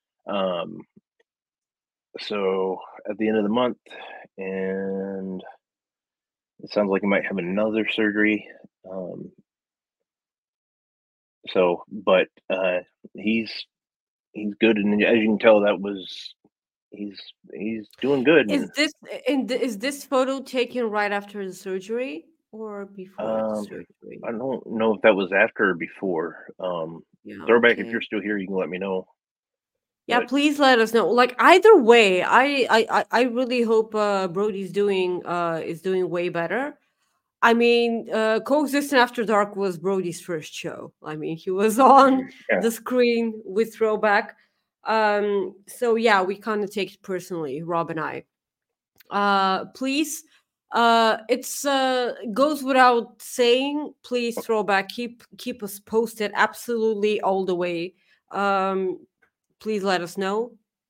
So at the end of the month, and it sounds like he might have another surgery. But he's good, and as you can tell, he's doing good. Is this photo taken right after the surgery or before the surgery? I don't know if that was after or before. Throwback, if you're still here, you can let me know. Yeah, please let us know. Like either way, I really hope Brody's doing way better. I mean, Coexisting After Dark was Brody's first show. I mean, he was on the screen with Throwback. So yeah, we kind of take it personally, Rob and I. Please, it's goes without saying. Please, Throwback, keep us posted absolutely all the way. Please let us know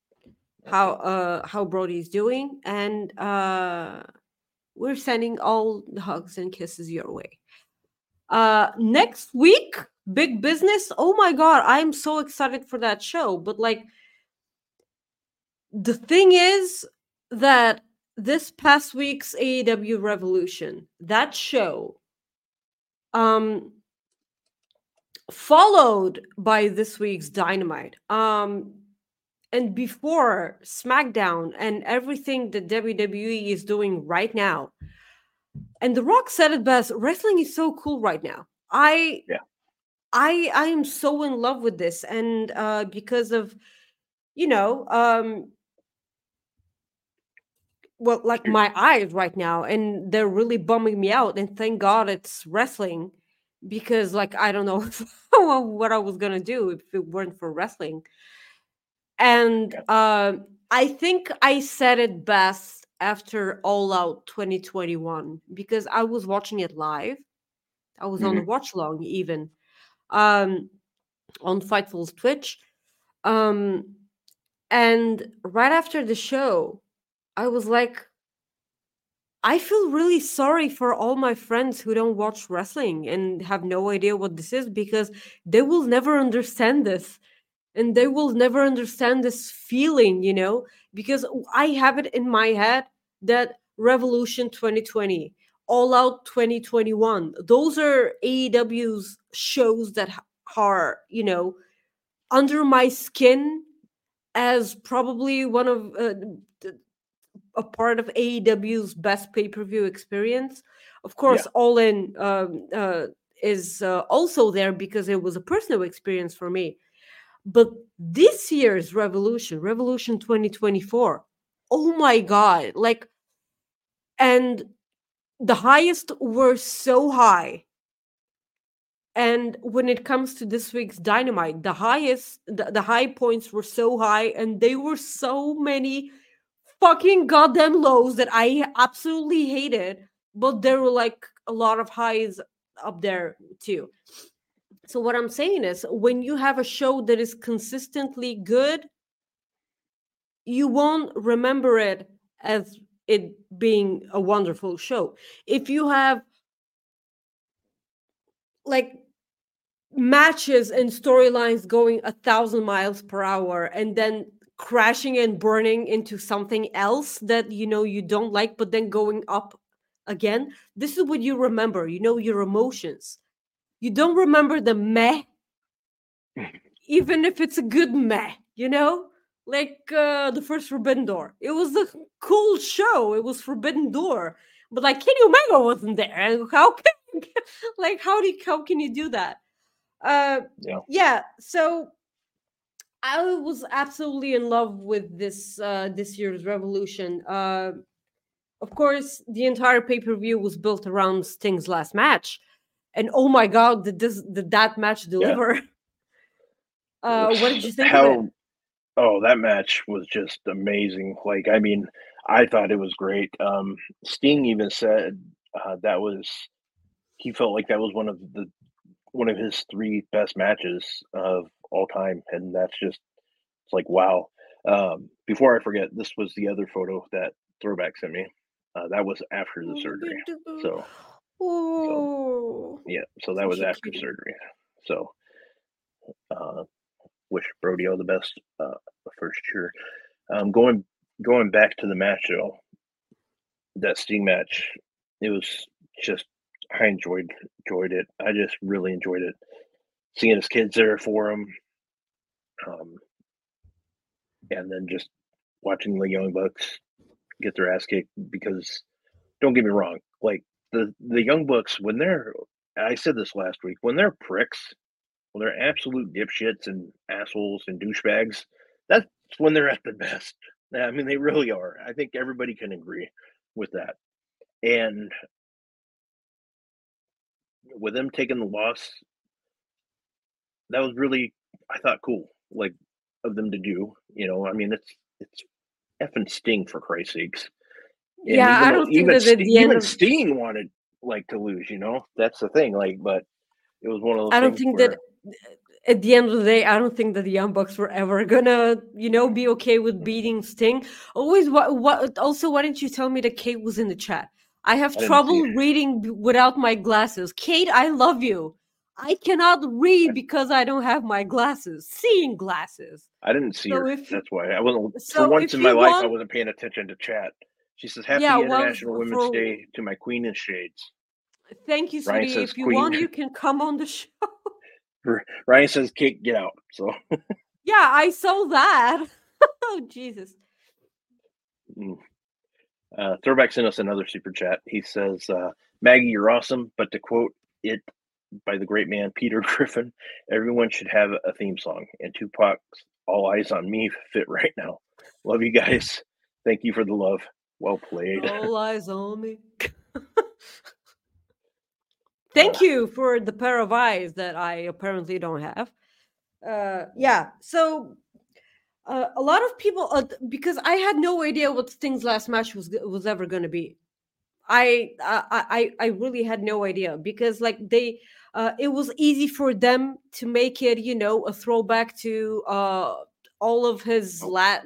how Brody's doing, and we're sending all the hugs and kisses your way. Next week, Big Business. Oh my god, I'm so excited for that show. But like The thing is that this past week's AEW Revolution, that show, followed by this week's Dynamite, and before SmackDown and everything that WWE is doing right now. And The Rock said it best, wrestling is so cool right now. I am so in love with this, and because of, well, like my eyes right now, and they're really bumming me out, and thank God it's wrestling, because like I don't know what I was gonna do if it weren't for wrestling. And I think I said it best after All Out 2021, because I was watching it live. I was on a watch long even, on Fightful's Twitch, and right after the show, I was like, I feel really sorry for all my friends who don't watch wrestling and have no idea what this is, because they will never understand this. And they will never understand this feeling, because I have it in my head that Revolution 2020, All Out 2021, those are AEW's shows that are, under my skin as probably one of a part of AEW's best pay-per-view experience. Of course, All In is also there because it was a personal experience for me. But this year's Revolution 2024, oh my God, and the highest were so high. And when it comes to this week's Dynamite, the high points were so high, and they were so many fucking goddamn lows that I absolutely hated, but there were like a lot of highs up there too. So what I'm saying is, when you have a show that is consistently good, you won't remember it as it being a wonderful show. If you have like matches and storylines going 1,000 miles per hour and then crashing and burning into something else that you don't like, but then going up again, this is what you remember, your emotions. You don't remember the meh, even if it's a good meh, like the first Forbidden Door. It was a cool show. It was Forbidden Door, but like Kenny Omega wasn't there, and how can you do that? Yeah. So I was absolutely in love with this year's Revolution. Of course, the entire pay-per-view was built around Sting's last match, and oh my God, did that match deliver? What did you think of it? Oh, that match was just amazing. Like, I mean, I thought it was great. Sting even said he felt like that was one of his 3 best matches of all time, and it's like, wow. Before I forget, this was the other photo that Throwback sent me. That was after the surgery. So that was after surgery. So wish Brody all the best for sure. Going back to the match though, that Sting match, it was just, I enjoyed it. I just really enjoyed it. Seeing his kids there for him, and then just watching the Young Bucks get their ass kicked. Because don't get me wrong, like the Young Bucks, I said this last week, when they're pricks, when they're absolute dipshits and assholes and douchebags, that's when they're at the best. I mean, they really are. I think everybody can agree with that. And with them taking the loss, that was really, I thought, cool, like, of them to do. I mean, it's effing Sting, for Christ's sakes. And I don't think that at the end even Sting wanted to lose. That's the thing. Like, but it was one of those. I don't think that at the end of the day, I don't think that the Young Bucks were ever gonna, be okay with beating Sting. Always, what? Also, why didn't you tell me that Kate was in the chat? I have trouble reading without my glasses. Kate, I love you. I cannot read because I don't have my glasses, seeing glasses. I didn't see So her. if That's why I wasn't. For so once if in my you life, I want, wasn't paying attention to chat. She says, yeah, "Happy well, International Women's Day to my queen in shades." thank you, Ryan sweetie. says, If you want, "Queen." you can come on the show. Ryan says, "Kate, get out." So Yeah, I saw that. Oh, Jesus. Throwback sent us another super chat. He says, "Maggie, you're awesome, but to quote it by the great man Peter Griffin, everyone should have a theme song, and Tupac's All Eyes on Me fit right now. Love you guys. Thank you for the love. Well played." All eyes on me. Thank you for the pair of eyes that I apparently don't have. Yeah, so a lot of people, because I had no idea what Sting's last match was ever going to be. I really had no idea because like they it was easy for them to make it, you know, a throwback to all of his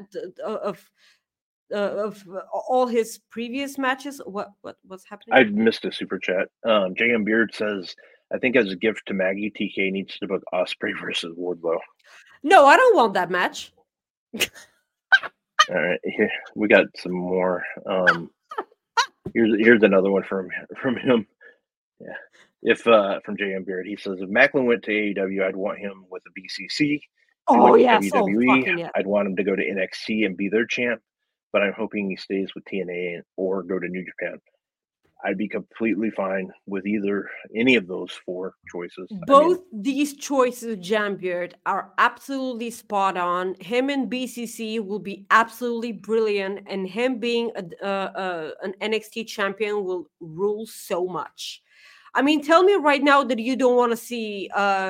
of all his previous matches. What's happening? I missed a super chat. JM Beard says, "I think as a gift to Maggie, TK needs to book Osprey versus Wardlow." No, I don't want that match. All right, here we got some more. Here's another one from him. Yeah, if from JM Beard, he says, "If Macklin went to AEW, I'd want him with the BCC. If he Oh went to yes, oh WWE, fucking yeah. I'd want him to go to NXT and be their champ. But I'm hoping he stays with TNA or go to New Japan. I'd be completely fine with any of those four choices." Both these choices, Jambeard, are absolutely spot on. Him in BCC will be absolutely brilliant, and him being an NXT champion will rule so much. I mean, tell me right now that you don't want to see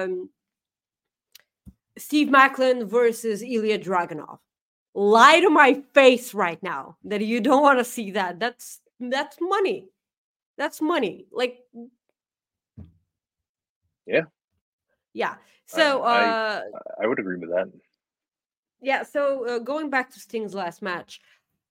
Steve Macklin versus Ilya Dragunov. Lie to my face right now that you don't want to see that. That's money. That's money. Like, yeah. So I would agree with that. Yeah. So going back to Sting's last match,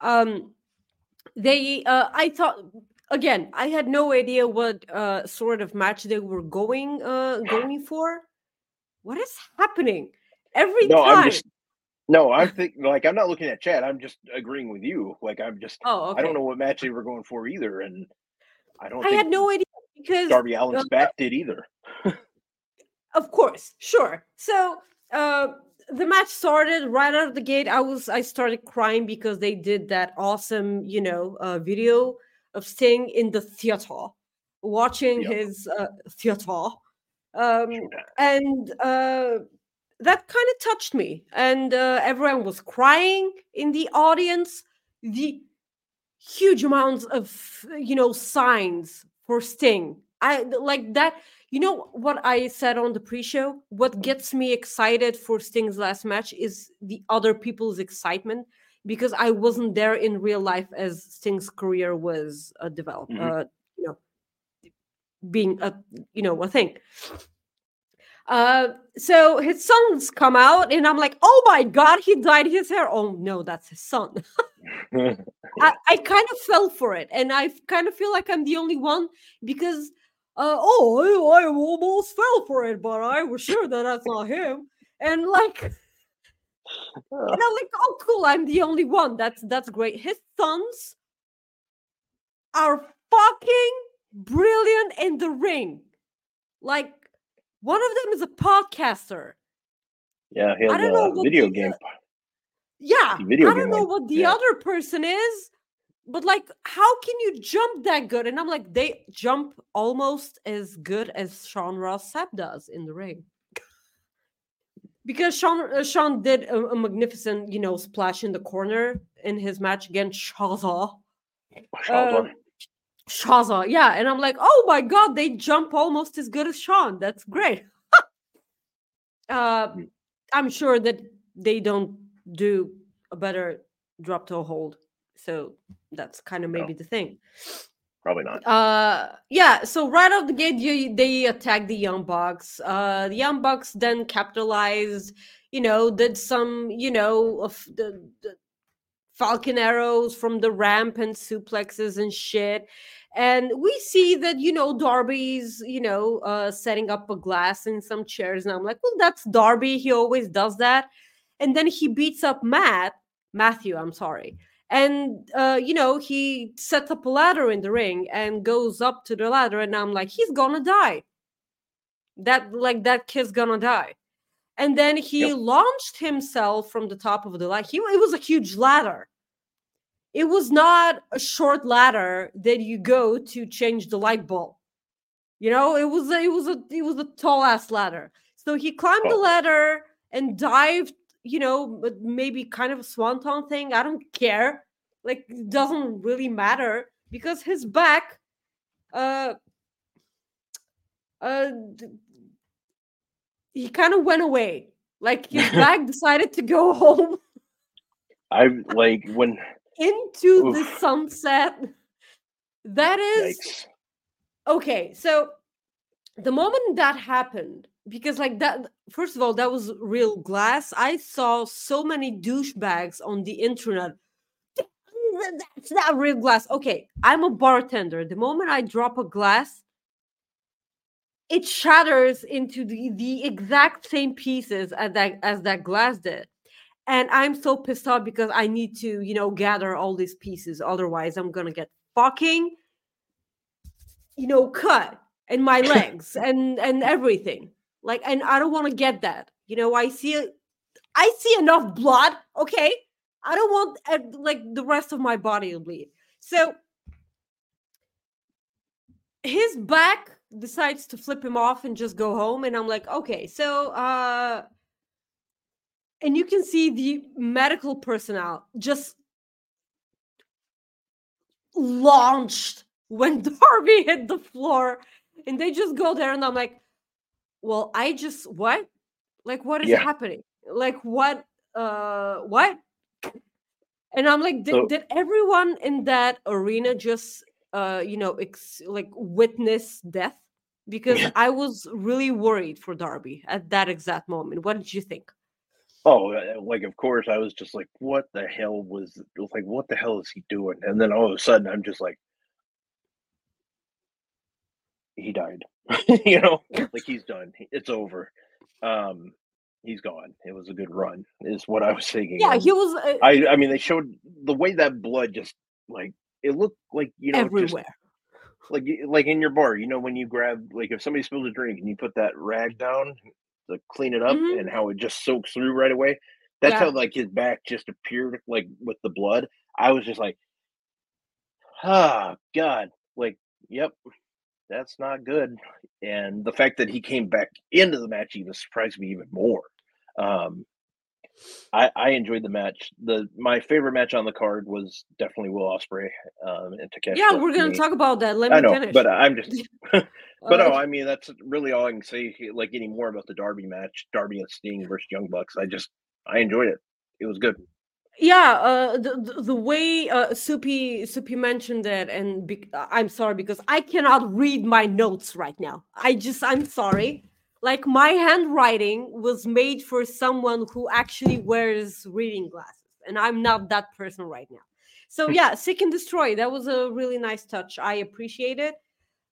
they I thought, again, I had no idea what sort of match they were going for. What is happening every time? I'm thinking, like, I'm not looking at chat. I'm just agreeing with you. Like, Oh, okay. I don't know what match they were going for either, and I I had no idea because Darby Allin's back did either. Of course, sure. So the match started right out of the gate. I started crying because they did that awesome, video of Sting in the theater, watching his theater, and that kind of touched me. And everyone was crying in the audience. The huge amounts of signs for Sting. I like that. You know what I said on the pre-show? What gets me excited for Sting's last match is the other people's excitement, because I wasn't there in real life as Sting's career was developed, being a thing. So his sons come out, and I'm like, oh my god, he dyed his hair. Oh no, that's his son. I kind of fell for it, and I kind of feel like I'm the only one, because I almost fell for it, but I was sure that that's not him. And like, and I'm like, oh cool, I'm the only one. That's great. His sons are fucking brilliant in the ring. Like, one of them is a podcaster. Yeah, he has a video game. I don't know what the other person is, but like, how can you jump that good? And I'm like, they jump almost as good as Sean Ross Sapp does in the ring. Because Sean did a magnificent, splash in the corner in his match against Shaza. Shaza, yeah. And I'm like, oh my god, they jump almost as good as Sean. That's great. I'm sure that they don't do a better drop toe hold, so that's kind of maybe the thing. Probably not. Yeah. So right out the gate, they attacked the Young Bucks. The Young Bucks then capitalized. Did some of the Falcon arrows from the ramp and suplexes and shit. And we see that, Darby's, setting up a glass in some chairs. And I'm like, well, that's Darby. He always does that. And then he beats up Matthew, I'm sorry. And, he sets up a ladder in the ring and goes up to the ladder. And I'm like, he's going to die. That kid's going to die. And then he launched himself from the top of the ladder. It was a huge ladder. It was not a short ladder that you go to change the light bulb. It was a tall ass ladder. So he climbed the ladder and dived, maybe kind of a swanton thing. I don't care. Like, it doesn't really matter because his back, he kind of went away. Like, his back decided to go home. Into the sunset. That is Yikes. Okay. So the moment that happened, because that, first of all, that was real glass. I saw so many douchebags on the internet. That's not real glass. Okay, I'm a bartender. The moment I drop a glass, it shatters into the exact same pieces as that glass did. And I'm so pissed off because I need to, gather all these pieces. Otherwise, I'm going to get fucking, cut in my legs and everything. Like, and I don't want to get that. I see enough blood. Okay. I don't want the rest of my body to bleed. So his back decides to flip him off and just go home. And I'm like, okay, so, and you can see the medical personnel just launched when Darby hit the floor. And they just go there. And I'm like, well, what? Like, what is happening? Like, what? What? And I'm like, did everyone in that arena just, witness death? Because I was really worried for Darby at that exact moment. What did you think? Oh, of course, I was just like, what the hell what the hell is he doing? And then all of a sudden, I'm just like, he died. He's done. It's over. He's gone. It was a good run, is what I was thinking. Yeah, he was. I mean, they showed the way that blood just it looked like everywhere. Just, like in your bar, when you grab if somebody spills a drink and you put that rag down to clean it up, and how it just soaks through right away. That's how his back just appeared with the blood. I was just like, ah, God, yep. That's not good. And the fact that he came back into the match even surprised me even more. I enjoyed the match. My favorite match on the card was definitely Will Ospreay and Takeshita. Yeah, we're going to talk about that. Let me finish. But I'm just... But no, I mean, that's really all I can say, anymore about the Darby match. Darby and Sting versus Young Bucks. I enjoyed it. It was good. Yeah, the way Supi mentioned it, and I'm sorry because I cannot read my notes right now. I'm sorry. Like, my handwriting was made for someone who actually wears reading glasses, and I'm not that person right now. So yeah, Seek and Destroy. That was a really nice touch. I appreciate it.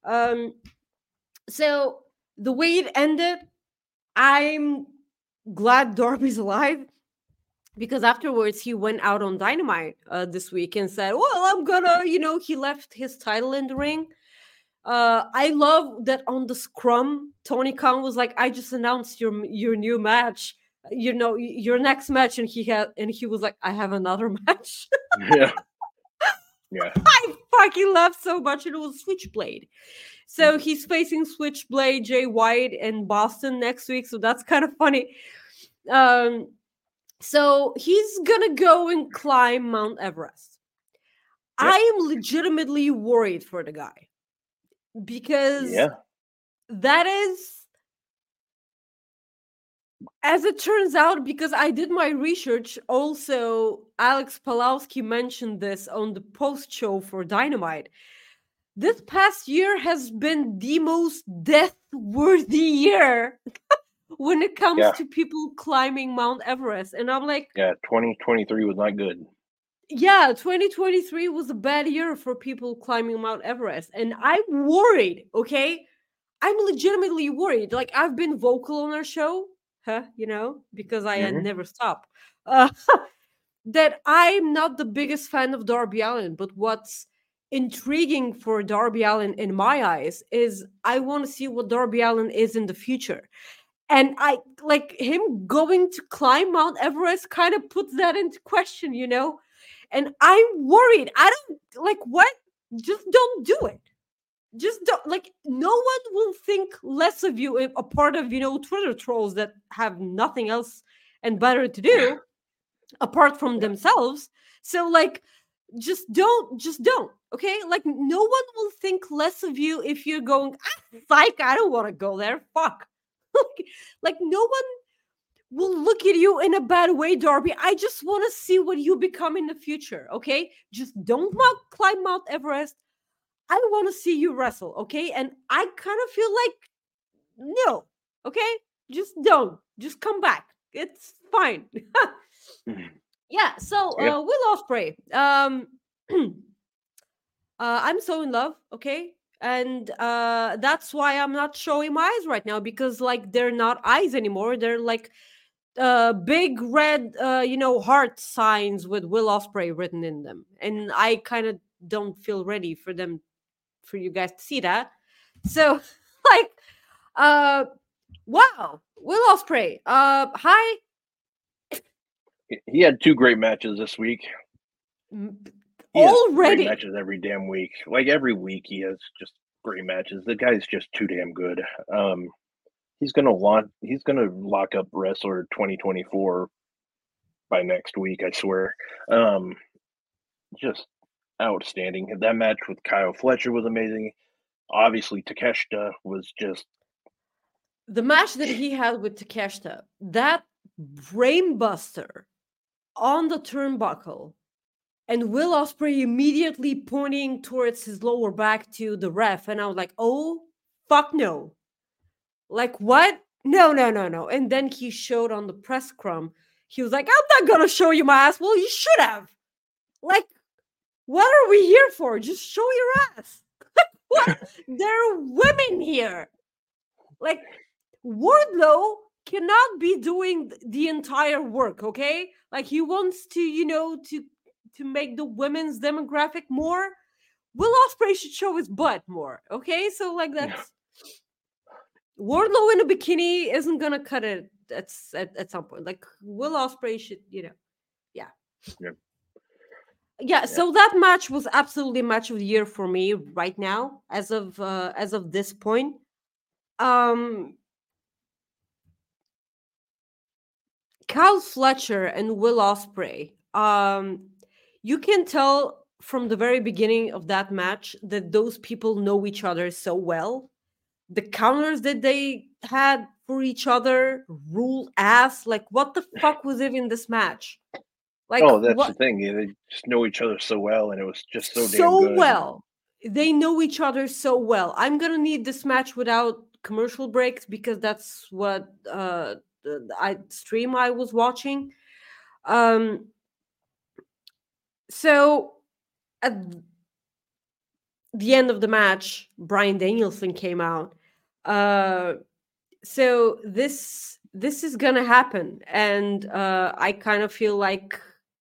So the way it ended, I'm glad Darby's alive. Because afterwards, he went out on Dynamite this week and said, well, I'm gonna, he left his title in the ring. I love that on the scrum, Tony Khan was like, I just announced your new match, your next match. And he was like, I have another match. Yeah. Yeah. I fucking laughed so much. It was Switchblade. So he's facing Switchblade, Jay White, in Boston next week. So that's kind of funny. So he's gonna go and climb Mount Everest. Yep. I am legitimately worried for the guy because that is, as it turns out, because I did my research. Also, Alex Palowski mentioned this on the post show for Dynamite. This past year has been the most death-worthy year. When it comes to people climbing Mount Everest. And I'm like... Yeah, 2023 was not good. Yeah, 2023 was a bad year for people climbing Mount Everest, and I'm worried. Okay, I'm legitimately worried. Like I've been vocal on our show, because I Hmm. never stop. Uh, that I'm not the biggest fan of Darby Allin, but what's intriguing for Darby Allin in my eyes is I want to see what Darby Allin is in the future. And I like him going to climb Mount Everest kind of puts that into question. And I'm worried. I don't like what? Just don't do it. Just don't like no one will think less of you if a part of Twitter trolls that have nothing else and better to do apart from Yeah. themselves. So like just don't, okay? Like no one will think less of you if you're going, psych, I don't want to go there. Fuck. like no one will look at you in a bad way, Darby. I just want to see what you become in the future, okay? Just don't climb Mount Everest. I want to see you wrestle, okay? And I kind of feel like no, okay? Just don't. Just come back. It's fine. Yeah, so Yeah. Will Ospreay. I'm so in love, okay? And that's why I'm not showing my eyes right now because like they're not eyes anymore. They're like big red heart signs with Will Ospreay written in them. And I kind of don't feel ready for you guys to see that. So like wow, Will Ospreay. Hi. He had two great matches this week. M- He has great Already. matches every damn week. Like every week, he has just great matches. The guy's just too damn good. He's gonna lock up Wrestler 2024 by next week. I swear. Just outstanding. That match with Kyle Fletcher was amazing. Obviously, Takeshita was just The match that he had with Takeshita, that brainbuster on the turnbuckle, and Will Ospreay immediately pointing towards his lower back to the ref, and I was like, "Oh, fuck no!" Like what? No, no, no, no. And then he showed on the press scrum. He was like, "I'm not gonna show you my ass." Well, you should have. Like, what are we here for? Just show your ass. What? There are women here. Like, Wardlow cannot be doing the entire work, okay? Like he wants to make the women's demographic more. Will Ospreay should show his butt more, okay? So like that's Wardlow in a bikini isn't gonna cut it at some point. Like Will Ospreay should, yeah. yeah. Yeah, so that match was absolutely match of the year for me right now, as of this point. Kyle Fletcher and Will Ospreay. You can tell from the very beginning of that match that those people know each other so well. The counters that they had for each other rule ass. Like, what the fuck was even this match? Like, Oh, that's the what? thing. They just know each other so well, and it was just so damn So good. well. They know each other so well. I'm gonna need this match without commercial breaks because that's what stream I was watching. So at the end of the match, Bryan Danielson came out. So this is gonna happen, and I kind of feel like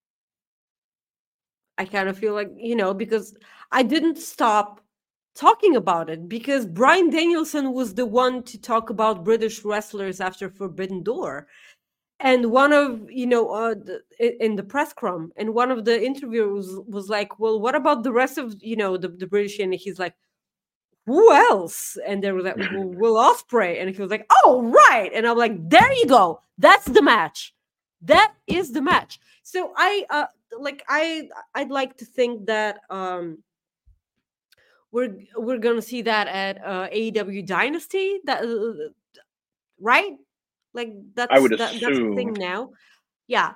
because I didn't stop talking about it because Bryan Danielson was the one to talk about British wrestlers after Forbidden Door. And one of in the press scrum, and one of the interviewers was like, well, what about the rest of the British? And he's like, who else? And they were like, well, Will Ospreay. And he was like, oh right. And I'm like, there you go, that's the match, that is the match. So I'd like to think that we're gonna see that at AEW Dynasty, that right, like I would that's a assume. thing now. Yeah.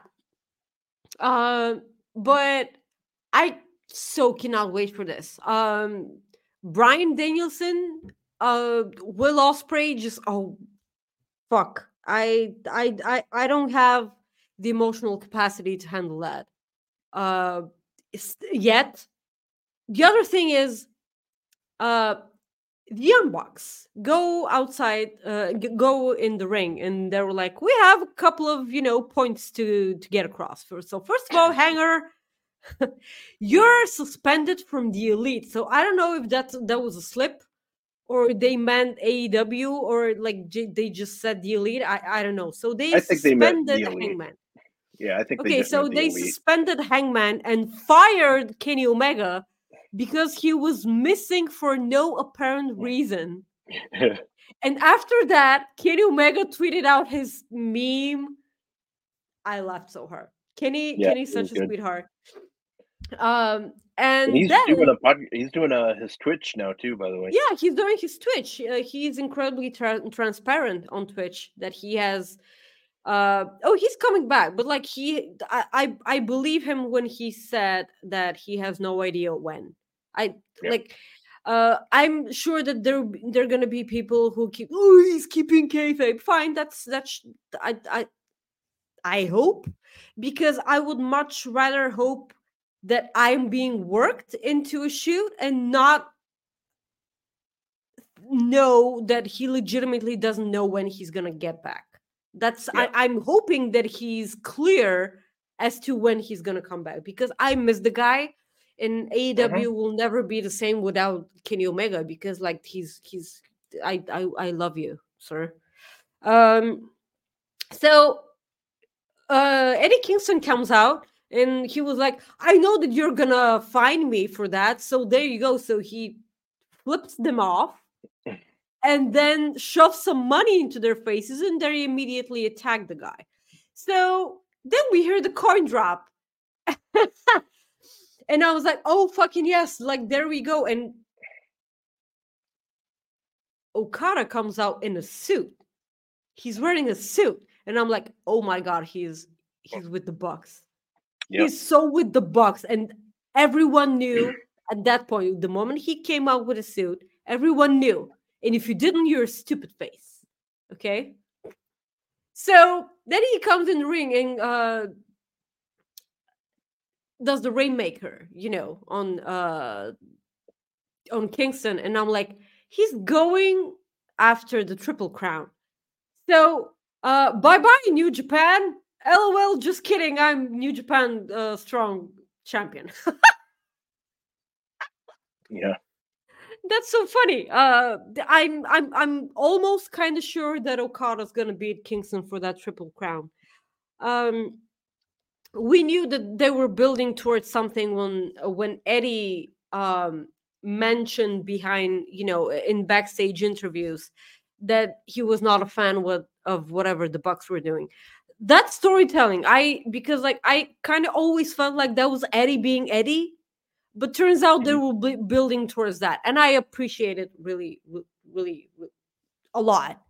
But I so cannot wait for this. Bryan Danielson, Will Ospreay, just fuck. I don't have the emotional capacity to handle that. yet. The other thing is, the Young Bucks go outside, go in the ring, and they were like, "We have a couple of points to get across." So first of all, Hanger, you're suspended from the Elite. So I don't know if that was a slip, or they meant AEW, or like they just said the Elite. I don't know. So they I think they meant the suspended Elite. Hangman. Yeah, I think they Okay, just so meant the they Elite. suspended Hangman and fired Kenny Omega because he was missing for no apparent reason. And after that, Kenny Omega tweeted out his meme. I laughed so hard. Kenny's such a good. sweetheart. And And he's then doing his Twitch now too, by the way. yeah, he's doing his Twitch. He's incredibly transparent on Twitch that he has. He's coming back, but like I believe him when he said that he has no idea when. I'm sure that there are gonna be people who keep, he's keeping kayfabe. Fine, that's I hope, because I would much rather hope that I'm being worked into a shoot and not know that he legitimately doesn't know when he's gonna get back. I'm hoping that he's clear as to when he's gonna come back, because I miss the guy, and AEW will never be the same without Kenny Omega, because like I love you, sir. So Eddie Kingston comes out and he was like, I know that you're gonna find me for that, so there you go. So he flips them off and then shoves some money into their faces, and they immediately attack the guy. So then we hear the coin drop. And I was like, oh, fucking yes, like there we go. And Okada comes out in a suit. He's wearing a suit. And I'm like, oh my God, he's with the Bucks. Yep. He's so with the Bucks. And everyone knew at that point, the moment he came out with a suit, everyone knew. And if you didn't, you're a stupid face. Okay? So then he comes in the ring and does the Rainmaker, on Kingston. And I'm like, he's going after the Triple Crown. So bye-bye, New Japan. LOL, just kidding. I'm New Japan Strong champion. Yeah. That's so funny. I'm almost kind of sure that Okada's gonna beat Kingston for that Triple Crown. We knew that they were building towards something when Eddie mentioned behind, in backstage interviews, that he was not a fan of whatever the Bucks were doing. That's storytelling. Because I kind of always felt like that was Eddie being Eddie. But turns out they were building towards that. And I appreciate it really, really a lot.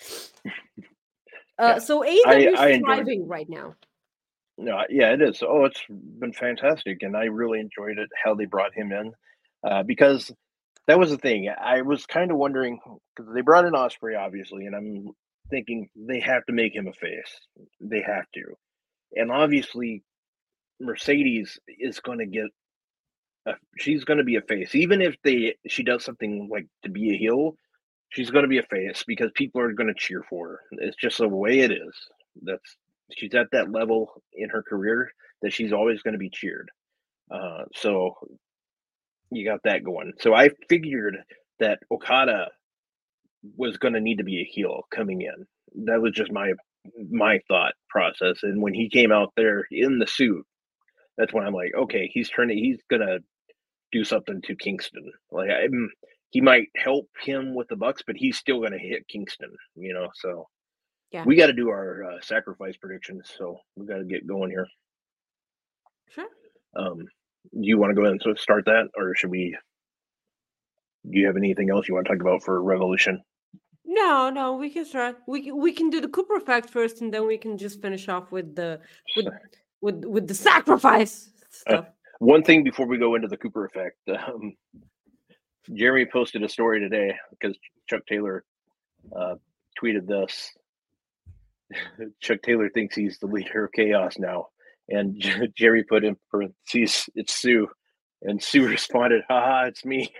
So AEW is thriving right now. No, yeah, it is. Oh, it's been fantastic. And I really enjoyed it, how they brought him in. Because that was the thing. I was kind of wondering, because they brought in Ospreay, obviously. And I'm thinking they have to make him a face. They have to. And obviously, Mercedes is going to get she's going to be a face, even if she does something like to be a heel. She's going to be a face because people are going to cheer for her. It's just the way it is. She's at that level in her career that she's always going to be cheered. So you got that going. So I figured that Okada was going to need to be a heel coming in. That was just my thought process. And when he came out there in the suit, that's when I'm like, okay, he's going to do something to Kingston. Like he might help him with the Bucks, but he's still going to hit Kingston, so yeah. We got to do our sacrifice predictions. So we got to get going here. Sure. Do you want to go ahead and start that, or do you have anything else you want to talk about for Revolution? No, we can start. We can do the Cooper effect first, and then we can just finish off with the sacrifice stuff. One thing before we go into the Cooper effect, Jeremy posted a story today because Chuck Taylor tweeted this. Chuck Taylor thinks he's the leader of Chaos now, And Jerry put in parentheses, "It's Sue," and Sue responded, "Haha, it's me."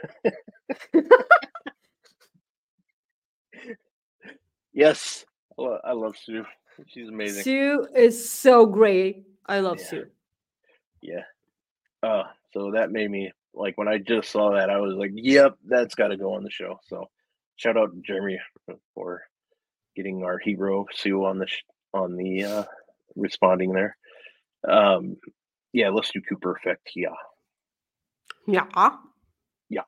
Yes, I love Sue. She's amazing. Sue is so great. I love Sue. Yeah. So that made me like when I just saw that, I was like, "Yep, that's got to go on the show." So, shout out to Jeremy for getting our hero Sue on the responding there. Yeah, let's do Cooper effect. Yeah. Yeah. Yeah.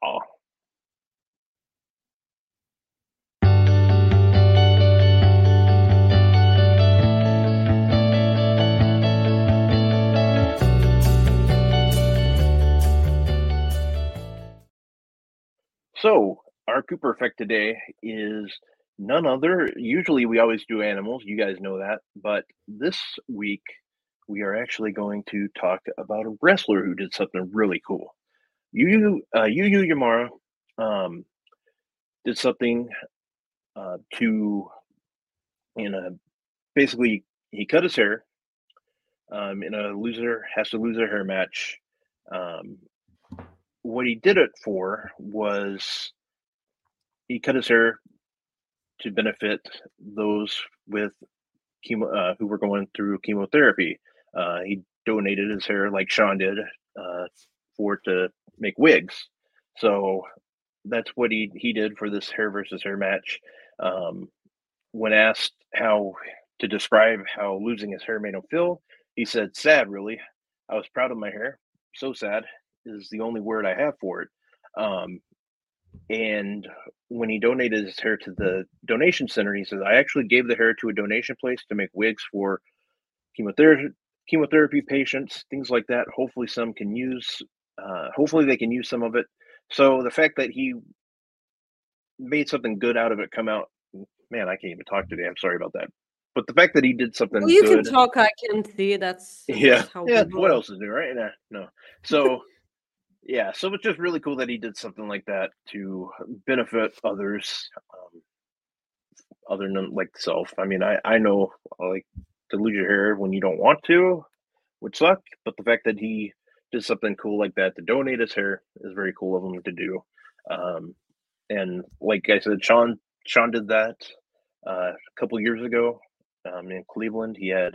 So our Cooper effect today is none other. Usually we always do animals. You guys know that. But this week we are actually going to talk about a wrestler who did something really cool. Yu Yamura did something basically he cut his hair in a loser has to lose a hair match. What he did it for was he cut his hair to benefit those with who were going through chemotherapy. He donated his hair like Sean did for it to make wigs. So that's what he did for this hair versus hair match. When asked how to describe how losing his hair made him feel, he said, "Sad, really. I was proud of my hair. So sad is the only word I have for it." And when he donated his hair to the donation center, he says, "I actually gave the hair to a donation place to make wigs for chemotherapy patients, things like that. Hopefully some can use, hopefully they can use some of it." So the fact that he made something good out of it come out, man, I can't even talk today. I'm sorry about that. But the fact that he did something Well, you good, can talk. I can see. That's how yeah. people What else is new, right? No. So yeah, so it's just really cool that he did something like that to benefit others, other than like self. I mean, I know like to lose your hair when you don't want to would suck, but the fact that he did something cool like that to donate his hair is very cool of him to do. And like I said, Sean did that a couple years ago in Cleveland. He had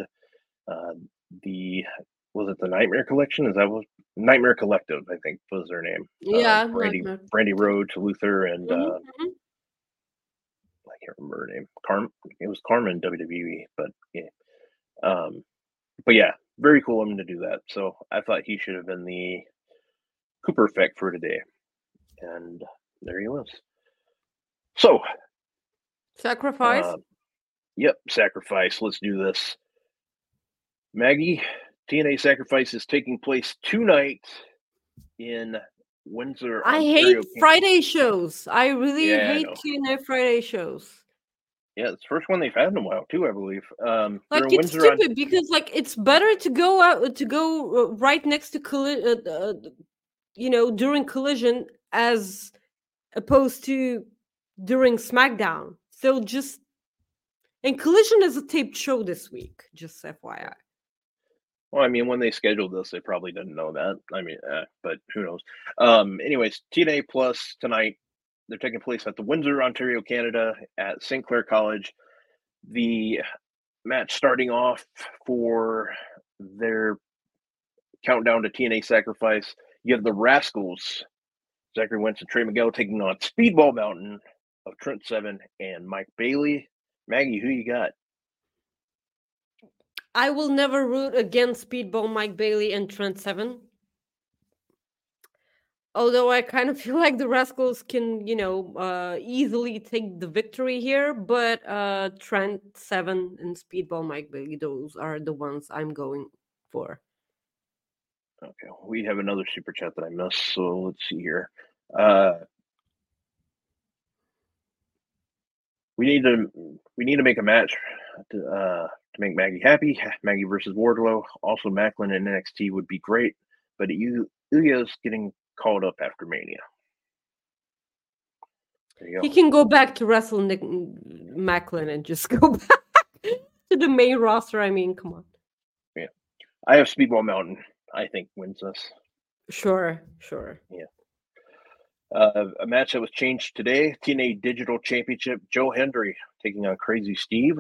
was it the Nightmare Collection? Is that what Nightmare Collective? I think was their name. Yeah, Brandy Rhodes, Luther, and Mhm. I can't remember her name. It was Carmen WWE, but yeah. But yeah, very cool of him to do that. So I thought he should have been the Cooper effect for today, and there he was. So Sacrifice. Yep, sacrifice. Let's do this. Maggie, TNA Sacrifice is taking place tonight in Windsor. I Ontario. hate Friday shows. I really Yeah, I hate know. TNA Friday shows. Yeah, it's the first one they've had in a while too, I believe. Like they're in it's Windsor stupid because like it's better to go out to go right next to during Collision as opposed to during SmackDown. So just and Collision is a taped show this week. Just FYI. Well, I mean, when they scheduled this, they probably didn't know that. I mean, but who knows? Anyways, TNA Plus tonight. They're taking place at the Windsor, Ontario, Canada, at St. Clair College. The match starting off for their countdown to TNA Sacrifice. You have the Rascals, Zachary Wentz and Trey Miguel, taking on Speedball Mountain of Trent Seven and Mike Bailey. Maggie, who you got? I will never root against Speedball Mike Bailey and Trent Seven. Although I kind of feel like the Rascals can, easily take the victory here, but Trent Seven and Speedball Mike Bailey, those are the ones I'm going for. Okay, we have another super chat that I missed, so let's see here. We need to make a match to make Maggie happy. Maggie versus Wardlow. Also, Macklin and NXT would be great, but Ilya's getting called up after Mania. There you go. He can go back to wrestle Nick Macklin and just go back to the main roster. I mean, come on. Yeah. I have Speedball Mountain. I think wins this. Sure. A match that was changed today: TNA Digital Championship. Joe Hendry taking on Crazy Steve.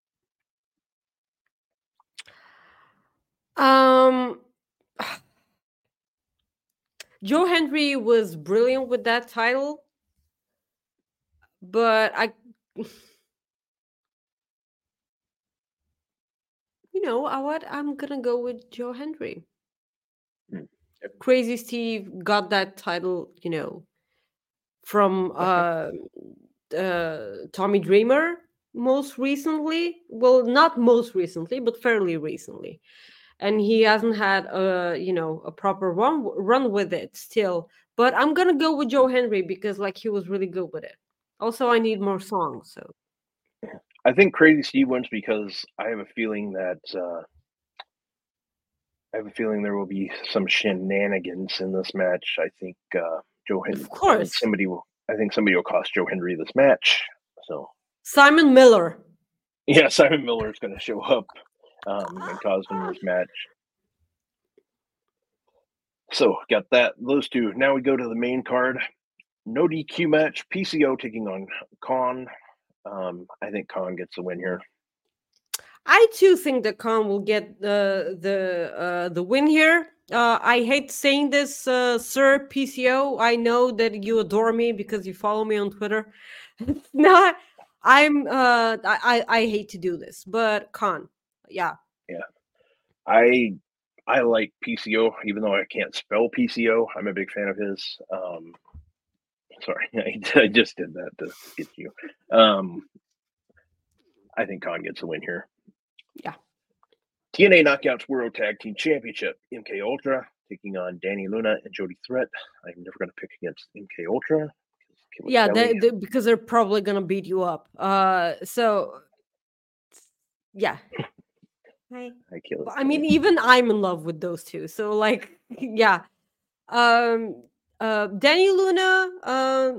Joe Hendry was brilliant with that title, but I'm gonna go with Joe Hendry. Crazy Steve got that title, from Tommy Dreamer most recently. Well, not most recently, but fairly recently. And he hasn't had a proper run with it still. But I'm gonna go with Joe Hendry because he was really good with it. Also, I need more songs. So I think Crazy Steve wins because I have a feeling that there will be some shenanigans in this match. I think Joe Hendry. Of course, I think somebody will cost Joe Hendry this match. So Simon Miller. Yeah, Simon Miller is going to show up and cause him this match. So got those two. Now we go to the main card. No DQ match. PCO taking on Khan. I think Khan gets the win here. I too think that Khan will get the win here. I hate saying this, Sir PCO. I know that you adore me because you follow me on Twitter. It's not. I hate to do this, but Khan, yeah. I like PCO, even though I can't spell PCO. I'm a big fan of his. Sorry, I just did that to get you. I think Khan gets the win here. Yeah. TNA Knockouts World Tag Team Championship. MK Ultra taking on Danny Luna and Jody Threat. I'm never going to pick against MK Ultra. Yeah, because they're probably going to beat you up. So, yeah. I mean, even I'm in love with those two. So, yeah. Danny Luna,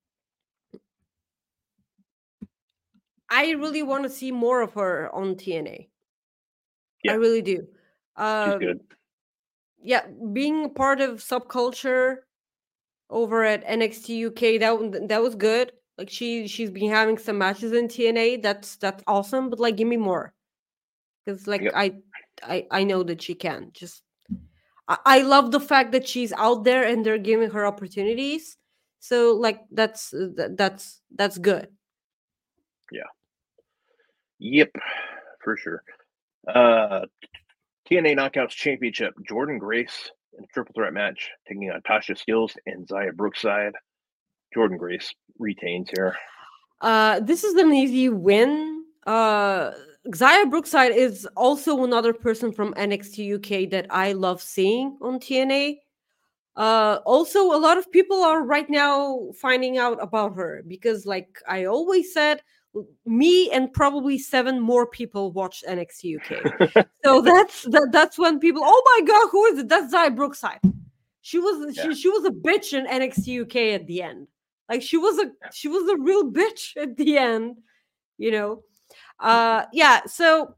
I really want to see more of her on TNA. Yeah. I really do. She's good. Yeah, being part of Subculture over at NXT UK, that was good. She's been having some matches in TNA. That's awesome. But give me more, because I know that she can. Just I love the fact that she's out there and they're giving her opportunities. So that's good. Yeah. Yep, for sure. TNA Knockouts Championship. Jordan Grace in a triple threat match taking on Tasha Skills and Zaya Brookside. Jordan Grace retains here. This is an easy win. Zaya Brookside is also another person from NXT UK that I love seeing on TNA. Also, a lot of people are right now finding out about her because, I always said, me and probably 7 more people watched NXT UK. So that's when people, oh my god, who is it? That's Zaya Brookside. She was a bitch in NXT UK at the end. She was a real bitch at the end, Yeah, so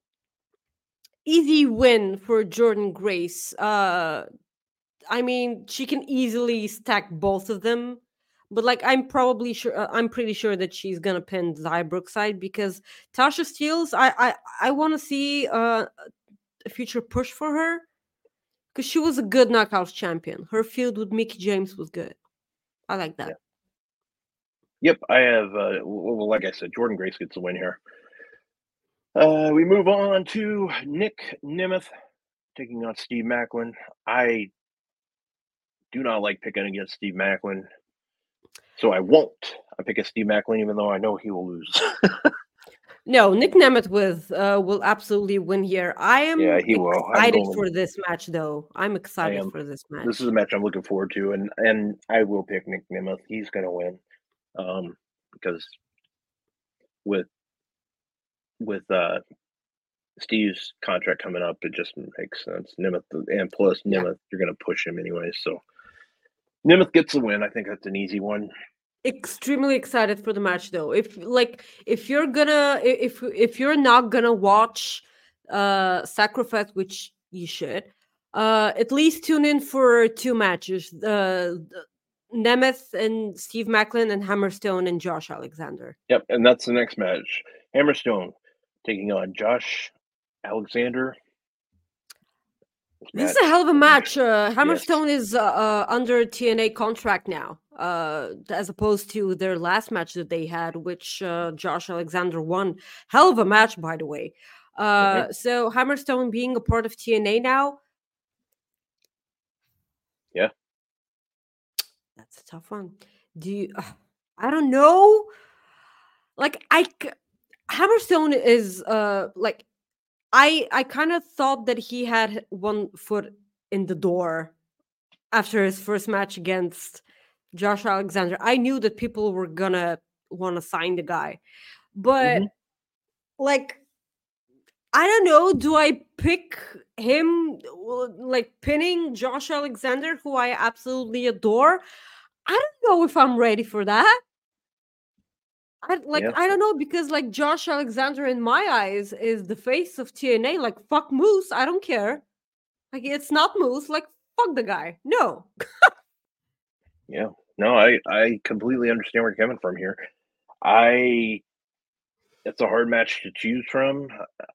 easy win for Jordan Grace. I mean, she can easily stack both of them. But I'm pretty sure that she's gonna pin Zaya Brookside because Tasha Steelz, I want to see a future push for her because she was a good Knockouts champion. Her feud with Mickie James was good. I like that. Yeah. Yep, I have. Well, like I said, Jordan Grace gets the win here. We move on to Nick Nemeth taking on Steve Maclin. I do not like picking against Steve Maclin. So I won't. I pick a Steve Maclin, even though I know he will lose. No, Nick Nemeth will absolutely win here. I am excited for this match, though. I'm excited for this match. This is a match I'm looking forward to, and I will pick Nick Nemeth. He's going to win because with Steve's contract coming up, it just makes sense. Nemeth, and plus Nemeth, you're going to push him anyway, so Nemeth gets the win. I think that's an easy one. Extremely excited for the match, though. If you're not gonna watch Sacrifice, which you should. At least tune in for 2 matches. Nemeth and Steve Macklin and Hammerstone and Josh Alexander. Yep, and that's the next match. Hammerstone taking on Josh Alexander. This is a hell of a match. Hammerstone is under TNA contract now, as opposed to their last match that they had, which Josh Alexander won. Hell of a match, by the way. So Hammerstone being a part of TNA now. Yeah. That's a tough one. I don't know. Like, Hammerstone is like, I kind of thought that he had one foot in the door after his first match against Josh Alexander. I knew that people were gonna want to sign the guy, but like, I don't know. Do I pick him, like pinning Josh Alexander, who I absolutely adore? I don't know if I'm ready for that. I don't know, because like Josh Alexander in my eyes is the face of TNA. Like, fuck Moose, I don't care. Like, it's not Moose. Like, fuck the guy. No. Yeah. No, I completely understand where you're coming from here. It's a hard match to choose from.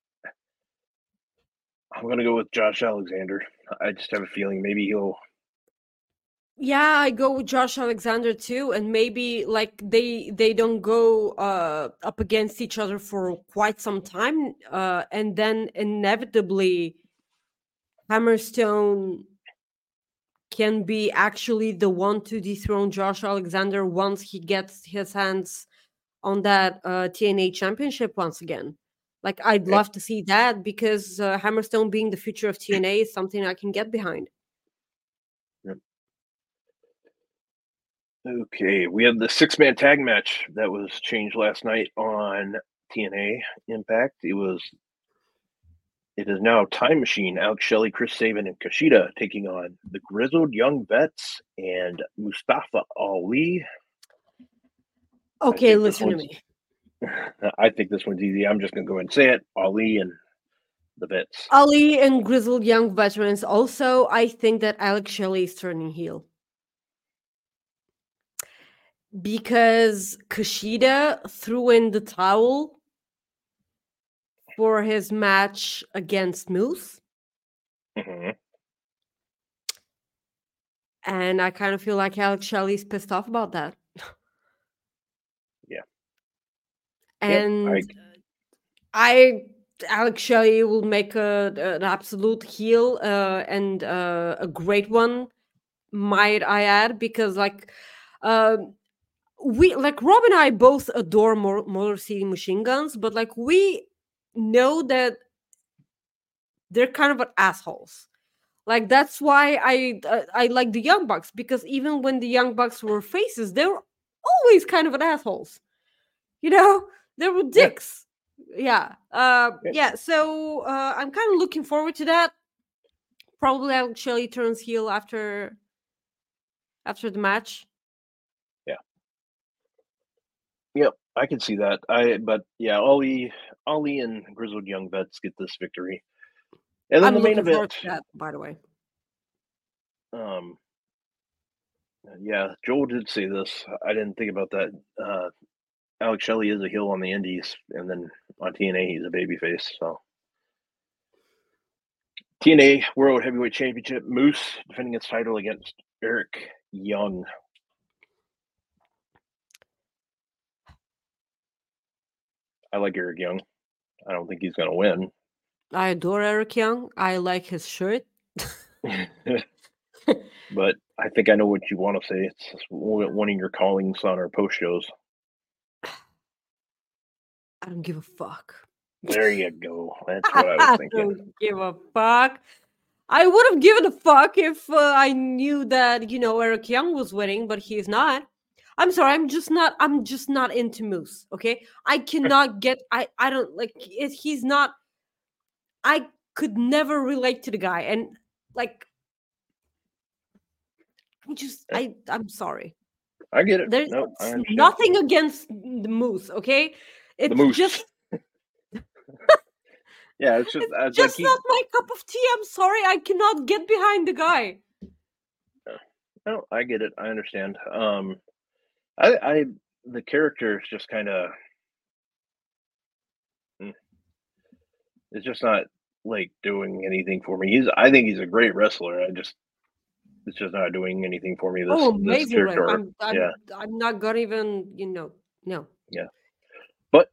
I'm gonna go with Josh Alexander. I just have a feeling maybe he'll. Yeah, I go with Josh Alexander too, and maybe like they don't go up against each other for quite some time, and then inevitably Hammerstone can be actually the one to dethrone Josh Alexander once he gets his hands on that TNA championship once again. Like, I'd love to see that, because Hammerstone being the future of TNA is something I can get behind. Yep. Okay, we have the 6-man tag match that was changed last night on TNA Impact. It is now Time Machine, Alex Shelley, Chris Sabin, and Kushida taking on the Grizzled Young Vets and Mustafa Ali. Okay, listen to me. I think this one's easy. I'm just going to go ahead and say it. Ali and the Vets. Ali and Grizzled Young Veterans. Also, I think that Alex Shelley is turning heel, because Kushida threw in the towel for his match against Moose. And I kind of feel like Alex Shelley's pissed off about that. Yeah. And Alex Shelley will make an absolute heel, and a great one, might I add, because like we, like, Rob and I both adore Motor City Machine Guns, but like, we know that they're kind of assholes. Like, that's why I like the Young Bucks, because even when the Young Bucks were faces, they were always kind of assholes. You know, they were dicks. Yeah. So I'm kind of looking forward to that. Probably Alex Shelley turns heel after the match. Yeah. Yep, I can see that. But yeah, Ali and Grizzled Young Vets get this victory. And then I'm the main looking forward event. to that, by the way. Yeah, Joel did say this. I didn't think about that. Alex Shelley is a heel on the Indies, and then on TNA he's a babyface. So TNA World Heavyweight Championship, Moose defending its title against Eric Young. I like Eric Young. I don't think he's going to win. I adore Eric Young. I like his shirt. But I think I know what you want to say. It's one of your callings on our post shows. I don't give a fuck. There you go. That's what I was thinking. I don't give a fuck. I would have given a fuck if I knew that, Eric Young was winning, but he's not. I'm sorry. I'm just not into Moose. Okay. I cannot get, I don't like it. He's not, I could never relate to the guy. And like, I'm sorry. I get it. There's I nothing against the Moose. Okay. It's the Moose. just, Yeah, it's just It's just not my cup of tea. I'm sorry, I cannot get behind the guy. No, I get it. I understand. I the character is just kind of it's just not like doing anything for me. I think he's a great wrestler. It's just not doing anything for me. This Amazing! character, I'm not gonna even no. Yeah, but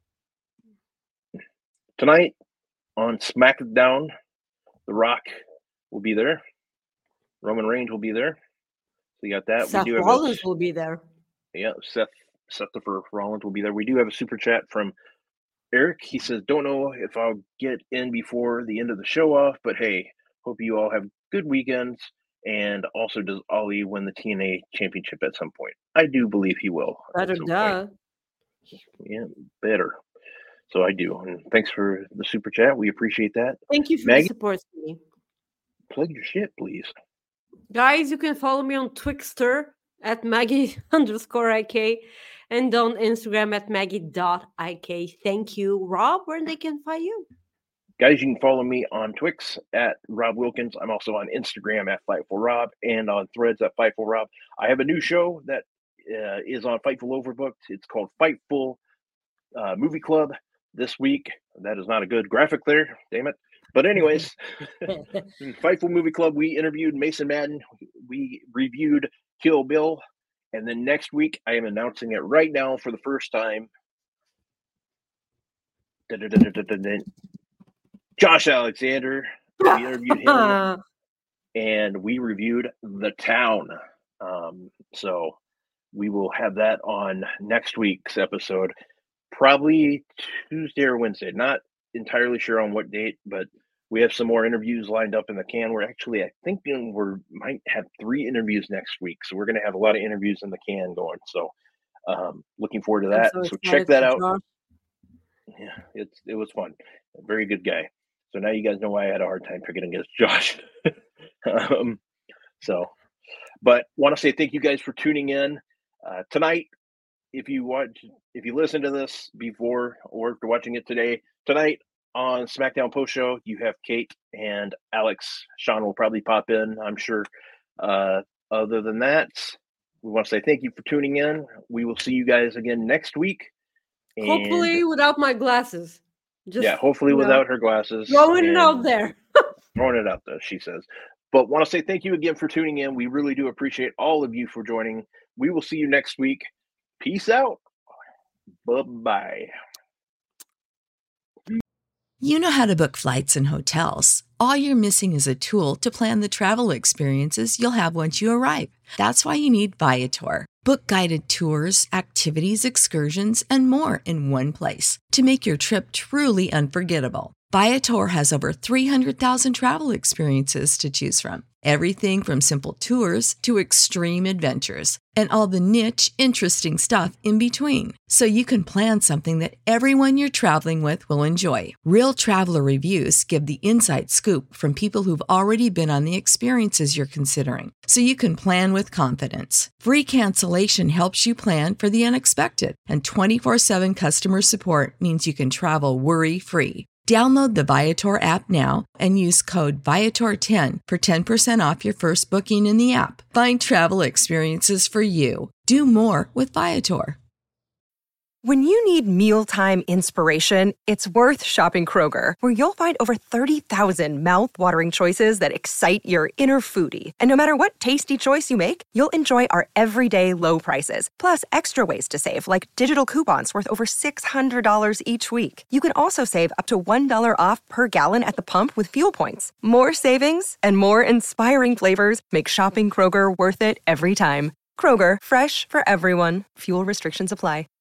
tonight on SmackDown, The Rock will be there. Roman Reigns will be there. So you got that. Seth Rollins will be there. Yeah, Seth Rollins will be there. We do have a super chat from Eric. He says, "Don't know if I'll get in before the end of the show off, but hey, hope you all have good weekends. And also, does Ollie win the TNA championship at some point? I do believe he will. Better, duh. Yeah, better. So I do. And thanks for the super chat. We appreciate that. Thank you for the support, me. Plug your shit, please. Guys, you can follow me on Twixter at Maggie_IK and on Instagram at Maggie.IK. Thank you. Rob, where they can find you? Guys, you can follow me on Twix at Rob Wilkins. I'm also on Instagram at Fightful and on Threads at Fightful. I have a new show that is on Fightful Overbooked. It's called Fightful Movie Club this week. That is not a good graphic there. Damn it. But anyways, Fightful Movie Club, we interviewed Mason Madden. We reviewed Kill Bill. And then next week, I am announcing it right now for the first time. Josh Alexander. We interviewed him. And we reviewed The Town. So we will have that on next week's episode. Probably Tuesday or Wednesday. Not entirely sure on what date, but we have some more interviews lined up in the can. We're actually, I think we might have 3 interviews next week. So we're going to have a lot of interviews in the can going. So looking forward to that. So check that out. Yeah, it was fun. A very good guy. So now you guys know why I had a hard time picking against Josh. But want to say thank you guys for tuning in tonight. If you listen to this before or if you're watching it tonight on SmackDown Post Show, you have Kate and Alex. Sean will probably pop in, I'm sure. Other than that, we want to say thank you for tuning in. We will see you guys again next week. Hopefully without my glasses. Hopefully without her glasses. Throwing it out there. Throwing it out there, she says. But want to say thank you again for tuning in. We really do appreciate all of you for joining. We will see you next week. Peace out. Bye-bye. You know how to book flights and hotels. All you're missing is a tool to plan the travel experiences you'll have once you arrive. That's why you need Viator. Book guided tours, activities, excursions, and more in one place to make your trip truly unforgettable. Viator has over 300,000 travel experiences to choose from. Everything from simple tours to extreme adventures and all the niche, interesting stuff in between. So you can plan something that everyone you're traveling with will enjoy. Real traveler reviews give the inside scoop from people who've already been on the experiences you're considering. So you can plan with confidence. Free cancellation helps you plan for the unexpected. And 24/7 customer support means you can travel worry-free. Download the Viator app now and use code Viator10 for 10% off your first booking in the app. Find travel experiences for you. Do more with Viator. When you need mealtime inspiration, it's worth shopping Kroger, where you'll find over 30,000 mouth-watering choices that excite your inner foodie. And no matter what tasty choice you make, you'll enjoy our everyday low prices, plus extra ways to save, like digital coupons worth over $600 each week. You can also save up to $1 off per gallon at the pump with fuel points. More savings and more inspiring flavors make shopping Kroger worth it every time. Kroger, fresh for everyone. Fuel restrictions apply.